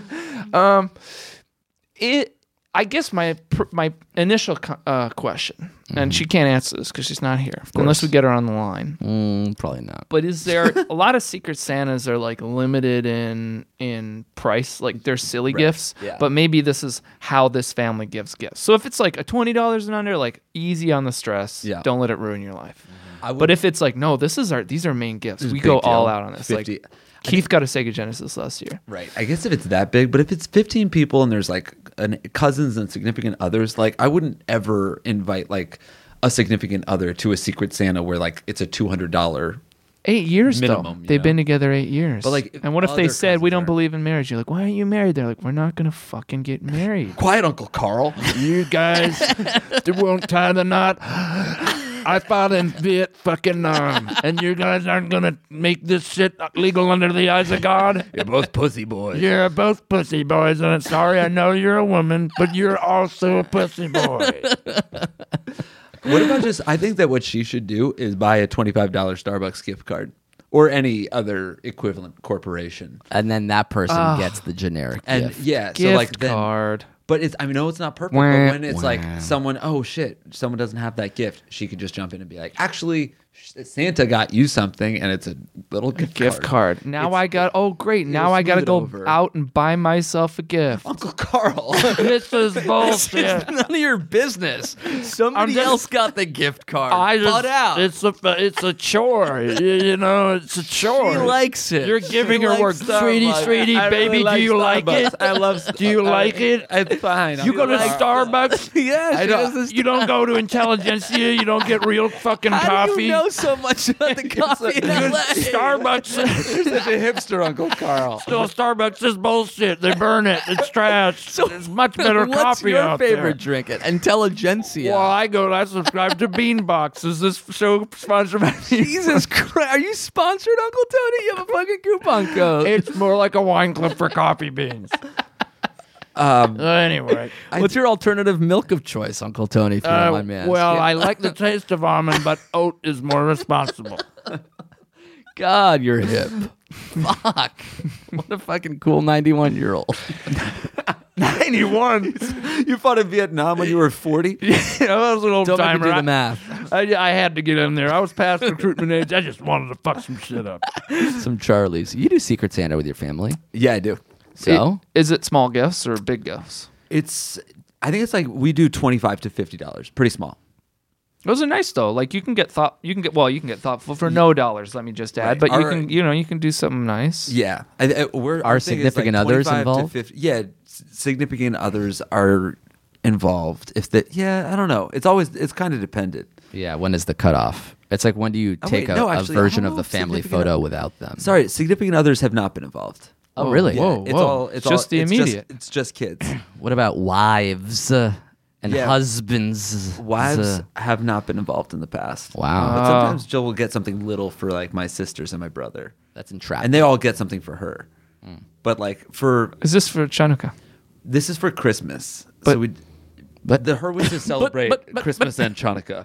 I guess my initial question, and she can't answer this because she's not here, unless we get her on the line. Probably not. But is there a lot of Secret Santas are like limited in price, like they're silly gifts, yeah. but maybe this is how this family gives gifts. So if it's like a $20 and under, like easy on the stress, Yeah. don't let it ruin your life. I would- But if it's like, no, these are main gifts. This is We a go big deal. all out on this. 50. Like Keith got a Sega Genesis last year. Right. I guess if it's that big, but if it's 15 people and there's like cousins and significant others, like I wouldn't ever invite like a significant other to a Secret Santa where like it's a $200. 8 years Minimum, though. you They've know? been together 8 years. But, like, and what if they other said we cousins don't are- believe in marriage? You're like, why aren't you married? They're like, we're not gonna fucking get married. Quiet, Uncle Carl. You guys won't tie the knot. I fought in Vietnam, and you guys aren't gonna make this shit legal under the eyes of God. You're both pussy boys. You're both pussy boys, and I'm sorry, I know you're a woman, but you're also a pussy boy. What about I think that what she should do is buy a $25 Starbucks gift card or any other equivalent corporation. And then that person gets the generic And gift. yeah, so Gift like then, card. but it's, I mean, no, it's not perfect. Wah, But when it's like wah. someone, oh shit, someone doesn't have that gift, she could just jump in and be like, actually, Santa got you something, and it's a little gift Card. Now I got. Oh great! Now I gotta smooth it go over. out and buy myself a gift. Uncle Carl. This is bullshit. None of your business. Somebody just- else got the gift card. I just, Butt out. It's a chore. You know, it's a chore. She likes it. You're giving She her work, likes sweetie, Starbucks. sweetie, I really baby. like Do you like Starbucks. it? I love. Do you like it? It's fine. You go to Starbucks? Yes. You don't go to Intelligentsia. You don't get real fucking How do coffee. you know so much about the coffee in LA? Starbucks. You're such a hipster, Uncle Carl. Still, Starbucks is bullshit. They burn it. It's trash. There's much better What's coffee your out favorite there. drink? It Intelligentsia. Well, I subscribe to Beanbox. Is this show sponsored by Jesus Christ. Are you sponsored, Uncle Tony? You have a fucking coupon code. It's more like a wine club for coffee beans. Anyway. What's your alternative milk of choice, Uncle Tony, if you don't mind me asking? Well, I like the taste of almond, but oat is more responsible. God, you're hip. Fuck. What a fucking cool 91-year-old. 91. You fought in Vietnam when you were 40? I was an old Don't make me timer. do the math. I had to get in there. I was past recruitment age. I just wanted to fuck some shit up. Some Charlies. You do Secret Santa with your family. Yeah, I do. So? Is it small gifts or big gifts? I think it's like we do $25 to $50. Pretty small. Those are nice though. Like you can get thoughtful for no dollars. Let me just add, Right. but Our- you can do something nice. Yeah. Are significant others 25 to involved? 50 yeah, significant others are involved. I don't know. It's kind of dependent. Yeah, when is the cutoff? It's like, when do you take wait, no, a actually, version I of don't the know if family significant photo oth- without them? Sorry, significant others have not been involved. Oh, really? Whoa. It's Just the immediate. It's just kids. What about wives and Yeah. husbands? Wives have not been involved in the past. Wow. But sometimes Jill will get something little for like my sisters and my brother, That's entrapping. and they all get something for her. But like for Is this for Chanukah? this is for Christmas, But- so we. but The her was to celebrate Christmas and Chanukah.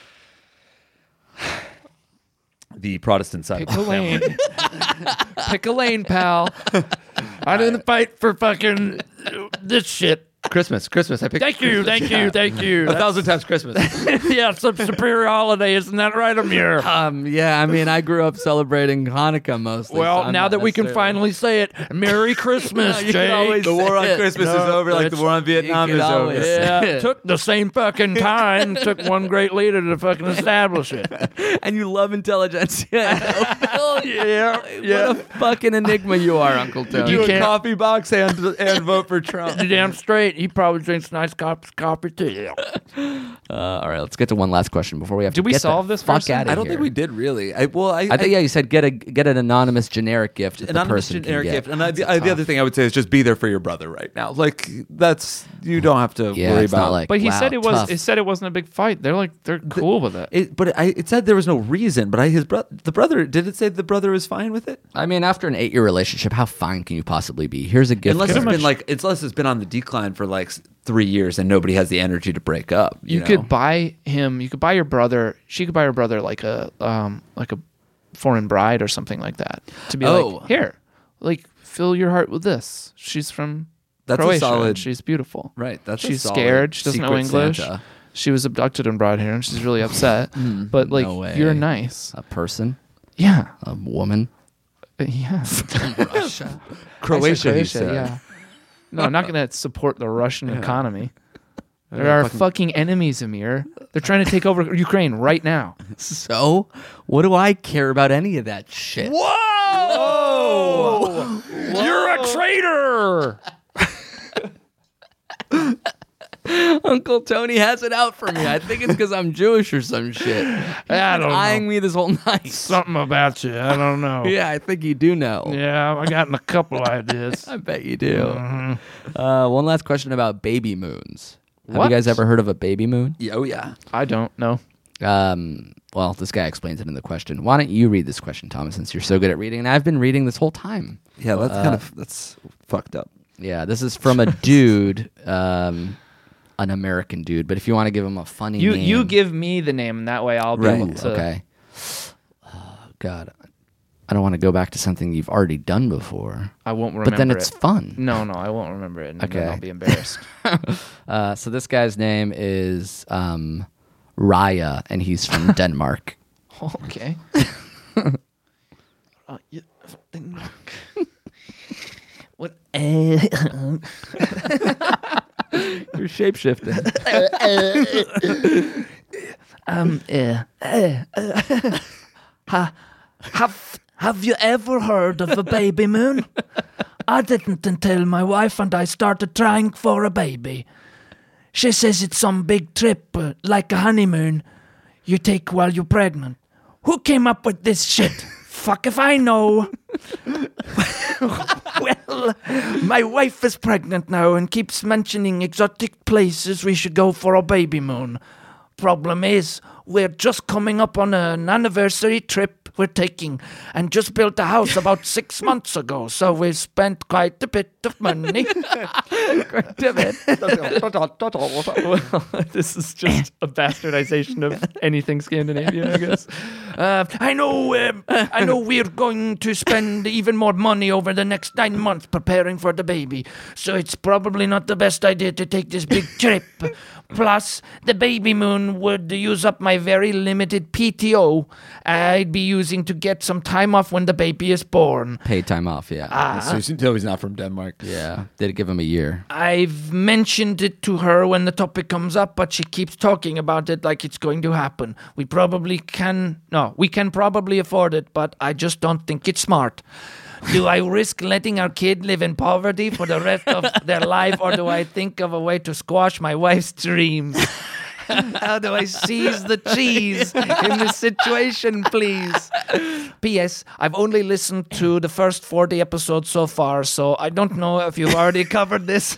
The Protestant side. Pick a lane. Pick a lane, pal. I'm in the fight for fucking this shit. Christmas. I picked. Thank you. 1,000 times Christmas. Yeah, some superior holiday, isn't that right, Amir? yeah, I mean, I grew up celebrating Hanukkah mostly. so Well, I'm now not that we can necessarily- finally say it, Merry Christmas, You can Jake. always The war on say it. Christmas is over, like the war on Vietnam you is can over. always- Yeah, it took the same fucking time. Took one great leader to fucking establish it. And you love intelligentsia. Yeah, What a fucking enigma you are, Uncle Tony. You Do a can't- coffee box and vote for Trump. You're damn straight. He probably drinks nice coffee too. All right, let's get to one last question before we have to Did we get solve the this fuck person? out of I don't here. think we did really. I think you said get an anonymous generic gift. That anonymous the person generic can get. gift. And the other thing I would say is just be there for your brother right now. Like that's you don't have to Yeah, worry it's about. not like. But he wow, said it was. tough. It said it wasn't a big fight. They're cool with it. it said there was no reason. But the brother did it say the brother is fine with it? I mean, after an 8-year relationship, how fine can you possibly be? Here's a gift. Unless card. it's been on the decline for like 3 years and nobody has the energy to break up. You know? could buy him. You could buy your brother. She could buy her brother like a foreign bride or something like that. To be like, here, like fill your heart with this. She's from That's a Croatia. solid- and she's beautiful. Right, that's a she's solid scared. She doesn't know Secret English. Santa. She was abducted and brought here, and she's really upset. But like, no way. you're nice. a person, Yeah, a woman. yeah. Croatia, I he said said. yeah. No, I'm not going to support the Russian economy. There are fucking enemies, Amir. They're trying to take over Ukraine right now. So, what do I care about any of that shit? Whoa! You're a traitor! Uncle Tony has it out for me. I think it's because I'm Jewish or some shit. I don't Eyeing know. me this whole night. Something about you. I don't know. Yeah, I think you do know. Yeah, I got a couple ideas. I bet you do. One last question about baby moons. Have What? you guys ever heard of a baby moon? Yeah, oh yeah. I don't know. Well, this guy explains it in the question. Why don't you read this question, Thomas, since you're so good at reading? And I've been reading this whole time. Yeah, that's fucked up. Yeah, this is from a dude, an American dude. But if you want to give him a funny name. You give me the name, and that way I'll be Right. able to. Okay. God, I don't want to go back to something you've already done before. I won't remember But then it. it's fun. No, I won't remember it, and Okay. then I'll be embarrassed. So this guy's name is Raya, and he's from Denmark. Okay. What? You're shapeshifting. Have you ever heard of a baby moon? I didn't until my wife and I started trying for a baby. She says it's some big trip, like a honeymoon, you take while you're pregnant. Who came up with this shit? Fuck if I know. Well, my wife is pregnant now and keeps mentioning exotic places we should go for a baby moon. Problem is, we're just coming up on an anniversary trip we're taking and just built a house about 6 months ago, so we've spent quite a bit of money. This is just a bastardization of anything Scandinavian, I guess. I know we're going to spend even more money over the next 9 months preparing for the baby, so it's probably not the best idea to take this big trip. Plus, the baby moon would use up my very limited PTO I'd be using to get some time off when the baby is born. Paid time off, yeah. So you can tell he's not from Denmark. Yeah, they'd give him a year. I've mentioned it to her when the topic comes up, but she keeps talking about it like it's going to happen. We can probably afford it, but I just don't think it's smart. Do I risk letting our kid live in poverty for the rest of their life, or do I think of a way to squash my wife's dreams? How do I seize the cheese in this situation, please? P.S. I've only listened to the first 40 episodes so far, so I don't know if you've already covered this.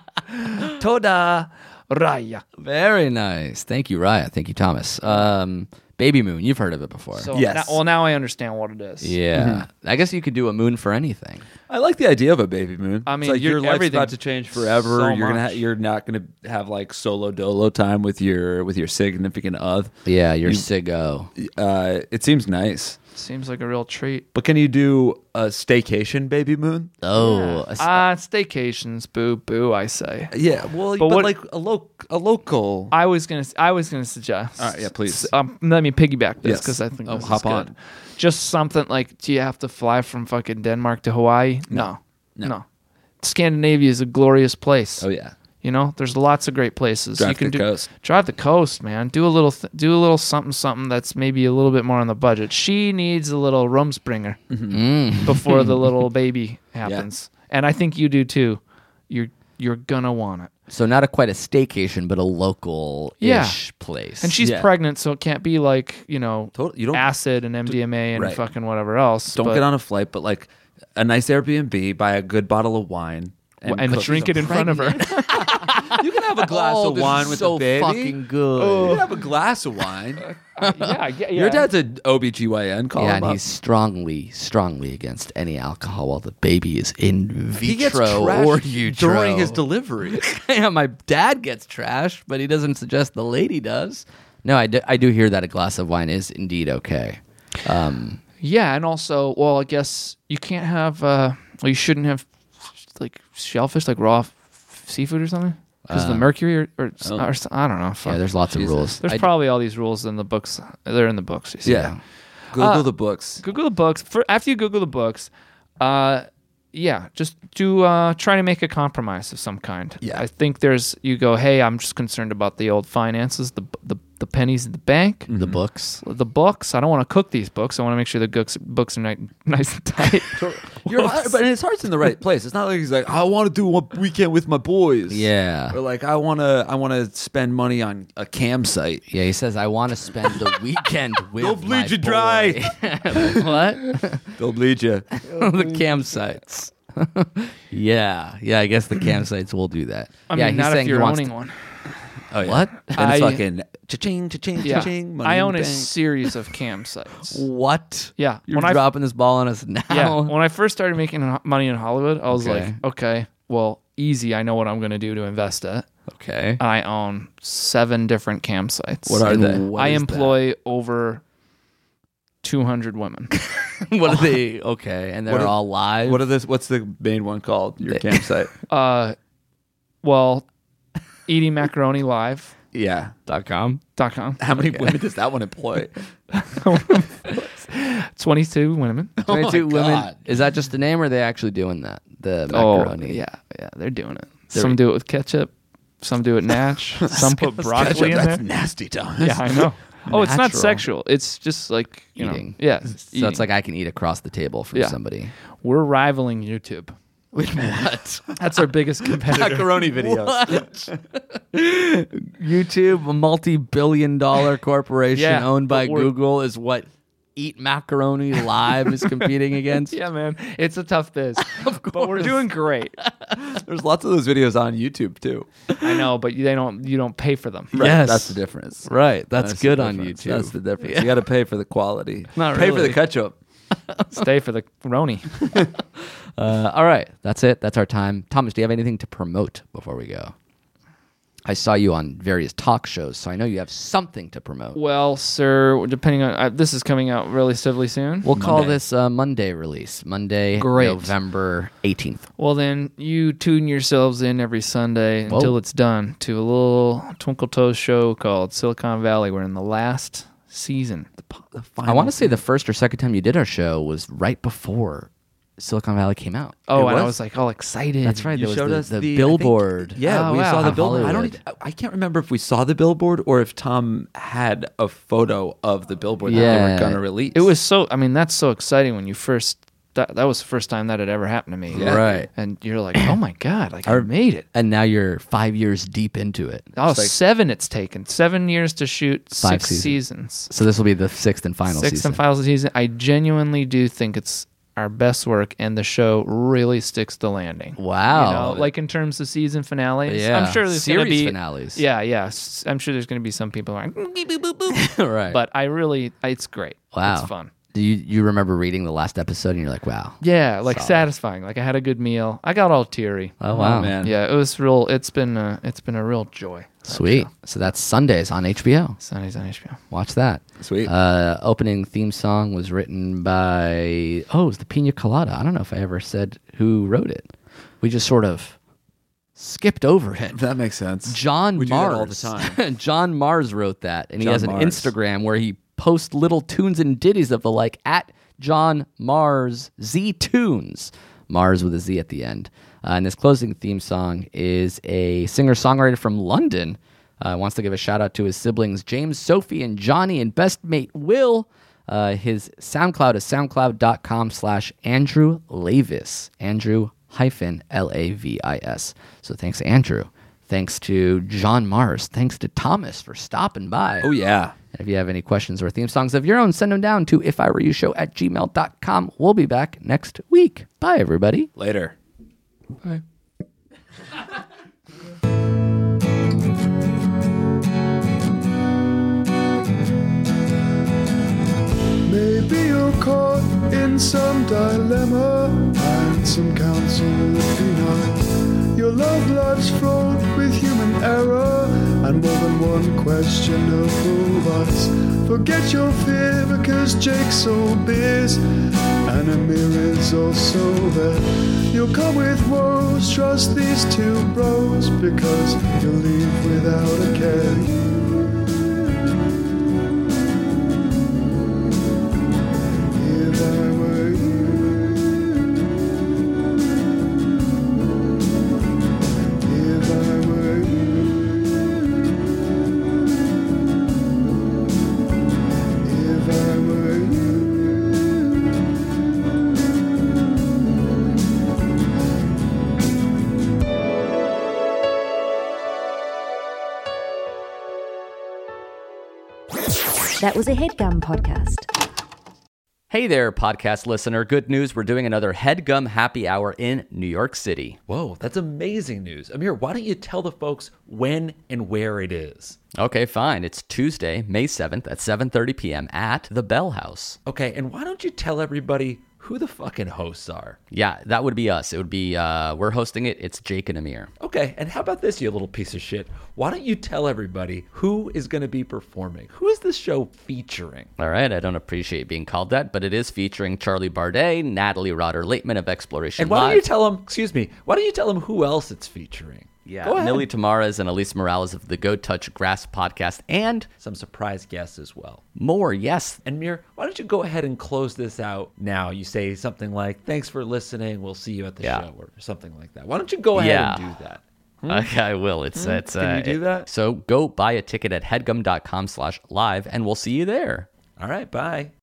Toda Raya. Very nice. Thank you, Raya. Thank you, Thomas. Baby moon. You've heard of it before. So Yes. now I understand what it is. Yeah. I guess you could do a moon for anything. I like the idea of a baby moon. I mean, it's like your life's everything- about to change forever. so you're much. you're not gonna have like solo dolo time with your significant other. Yeah, your Sigo. It seems nice. Seems like a real treat. But can you do a staycation baby moon? Oh, Staycations, boo, I say. Yeah, well, But but, what- like a local. I was gonna suggest. All right, yeah, please. Let me piggyback this Yes. because I think Oh, this hop is good. on. Just something like, do you have to fly from fucking Denmark to Hawaii? No. Scandinavia is a glorious place. Oh yeah, You know, there's lots of great places. Drive you can the coast. Drive the coast, man. Do a little something that's maybe a little bit more on the budget. She needs a little Rumspringer before the little baby happens, and I think you do too. You're gonna want it. so not quite a staycation, but a local-ish place. And she's Yeah. pregnant, so it can't be like, you know, You don't acid and MDMA and Right. fucking whatever else. don't but- get on a flight, but like a nice Airbnb, buy a good bottle of wine, and cook drink it in front of her. You can have a glass Oh, of this wine is with so the baby. fucking good. You can have a glass of wine. yeah. Your dad's a OBGYN. Call Yeah, him and up. he's strongly against any alcohol while the baby is in vitro He gets or trashed utero. during his delivery. Yeah, my dad gets trashed, but he doesn't suggest the lady does. No, I do hear that a glass of wine is indeed okay. Yeah, and also, well, I guess you can't have. You shouldn't have like shellfish, like raw seafood or something, because the mercury or I don't know. Fuck. Yeah, there's lots of rules. There's probably all these rules in the books. They're in the books. You see. Yeah. Google the books. Google the books. After you Google the books, just do try to make a compromise of some kind. Yeah. I think you go, hey, I'm just concerned about the old finances, the pennies in the bank, The books. the books. I don't want to cook these books. I want to make sure the books are nice and tight. But his heart's in the right place. It's not like he's like, I want to do one weekend with my boys. Yeah. Or like I want to spend money on a campsite. Yeah, he says, I want to spend the weekend with They'll my bleed you dry. boy." What? They'll bleed you. The campsites. Yeah, I guess the campsites will do that. I yeah, mean, he's not saying if you're he wants owning to- one. Oh yeah. What? And it's I- fucking cha-ching, cha-ching, Yeah, cha-ching. Money I in own the a bank. series of campsites. What? Yeah, You're dropping this ball on us now. Yeah, when I first started making money in Hollywood, I was Okay. like, okay, well, easy. I know what I'm going to do to invest it. Okay. I own 7 different campsites. What are And they? what I is employ over 200 women. that? What are they? Okay, and they're What are- all live. What's the main one called? Your campsite. Well, eating macaroni live. Yeah. .com? .com. How many women does that one employ? 22 women. 22 women. God. Is that just the name, or are they actually doing that? The Oh, macaroni. yeah, they're doing it. Some do it with ketchup. Some do it natch. Some put broccoli in That's there. nasty, Thomas. Yeah, I know. Oh, it's not Natural. sexual. It's just like, Eating. Yeah. So it's like I can eat across the table from Yeah. somebody. We're rivaling YouTube. With what? That's our biggest competitor. Macaroni videos. YouTube, a multi-billion-dollar corporation Yeah, owned by but we're- Google, is what Eat Macaroni Live is competing against. Yeah, man. It's a tough biz. But we're doing great. There's lots of those videos on YouTube too. I know, but you don't pay for them. Right. Yes. That's the difference. Right, that's the good on difference. YouTube. That's the difference. You got to pay for the quality. Not pay for really. the ketchup. Stay for the Roni. All right, that's it. That's our time. Thomas, do you have anything to promote before we go? I saw you on various talk shows, so I know you have something to promote. Well, sir, depending on this is coming out relatively soon. We'll call this Monday release. Monday, Great. November 18th. Well, then you tune yourselves in every Sunday until it's done to a little Twinkle Toes show called Silicon Valley. We're in the last season. I want to say the first or second time you did our show was right before Silicon Valley came out. Oh, and I was? was like all excited. That's right. You There showed was us the the billboard. Yeah, Oh, we wow. saw the On billboard. Hollywood. I can't remember if we saw the billboard or if Tom had a photo of the billboard that they Yeah. were gonna release. It was so. I mean, that's so exciting when you first that was the first time that had ever happened to me. Yeah. Right. And you're like, oh my God, like I made it. And now you're 5 years deep into it. Oh, 7 it's taken. 7 years to shoot 5 6 seasons. So this will be the 6th and final season. 6th and final season. I genuinely do think it's our best work, and the show really sticks the landing. Wow. You know, like in terms of season finales. Yeah. I'm sure there's going to Series be finales. Yeah. I'm sure there's going to be some people who are like, boop, boop, boop, boop. Right. But it's great. Wow. It's fun. Do you remember reading the last episode and you're like, wow. Yeah, like satisfying. Like I had a good meal. I got all teary. Oh wow, man. Yeah, it was real. It's been a real joy. Sweet. So that's Sundays on HBO. Sundays on HBO. Watch that. Sweet. Opening theme song was written by it was the Pina Colada. I don't know if I ever said who wrote it. We just sort of skipped over it. That makes sense. John We do that Mars. all the time. John Mars wrote that, and he John has an Mars. Instagram where he posts little tunes and ditties of the like at John Mars Z Tunes. Mars with a Z at the end. And this closing theme song is a singer-songwriter from London. Wants to give a shout-out to his siblings James, Sophie, and Johnny, and best mate Will. His SoundCloud is soundcloud.com/Andrew Lavis. Andrew-Lavis. So thanks, Andrew. Thanks to John Mars. Thanks to Thomas for stopping by. Oh, yeah. And if you have any questions or theme songs of your own, send them down to ifiwereyoushow@gmail.com. We'll be back next week. Bye, everybody. Later. Bye. Maybe you're caught in some dilemma, and some counsel would be nice. Your love life's fraught with human error, and more than one questionable advice. Forget your fear because Jake's so biz, and Amir is also there. You'll come with woes, trust these two bros, because you'll leave without a care. If I were you, if I were you, if I were you. That was a HeadGum podcast. Hey there, podcast listener. Good news. We're doing another HeadGum Happy Hour in New York City. Whoa, that's amazing news. Amir, why don't you tell the folks when and where it is? Okay, fine. It's Tuesday, May 7th at 7:30 p.m. at the Bell House. Okay, and why don't you tell everybody who the fucking hosts are? Yeah, that would be us. It would be, we're hosting it. It's Jake and Amir. Okay, and how about this, you little piece of shit? Why don't you tell everybody who is going to be performing? Who is this show featuring? All right, I don't appreciate being called that, but it is featuring Charlie Bardet, Natalie Rotter-Laitman of Exploration And why Live. don't you tell them, why don't you tell them who else it's featuring? Yeah, Go ahead. Millie Tamaras and Elise Morales of the Go Touch Grass podcast, and Some surprise guests as well. more, yes. And Mir, why don't you go ahead and close this out now? You say something like, thanks for listening, we'll see you at the Yeah. show, or something like that. Why don't you go ahead and do that? Okay, I will. It's Can you do that? So go buy a ticket at headgum.com/live, and we'll see you there. All right, bye.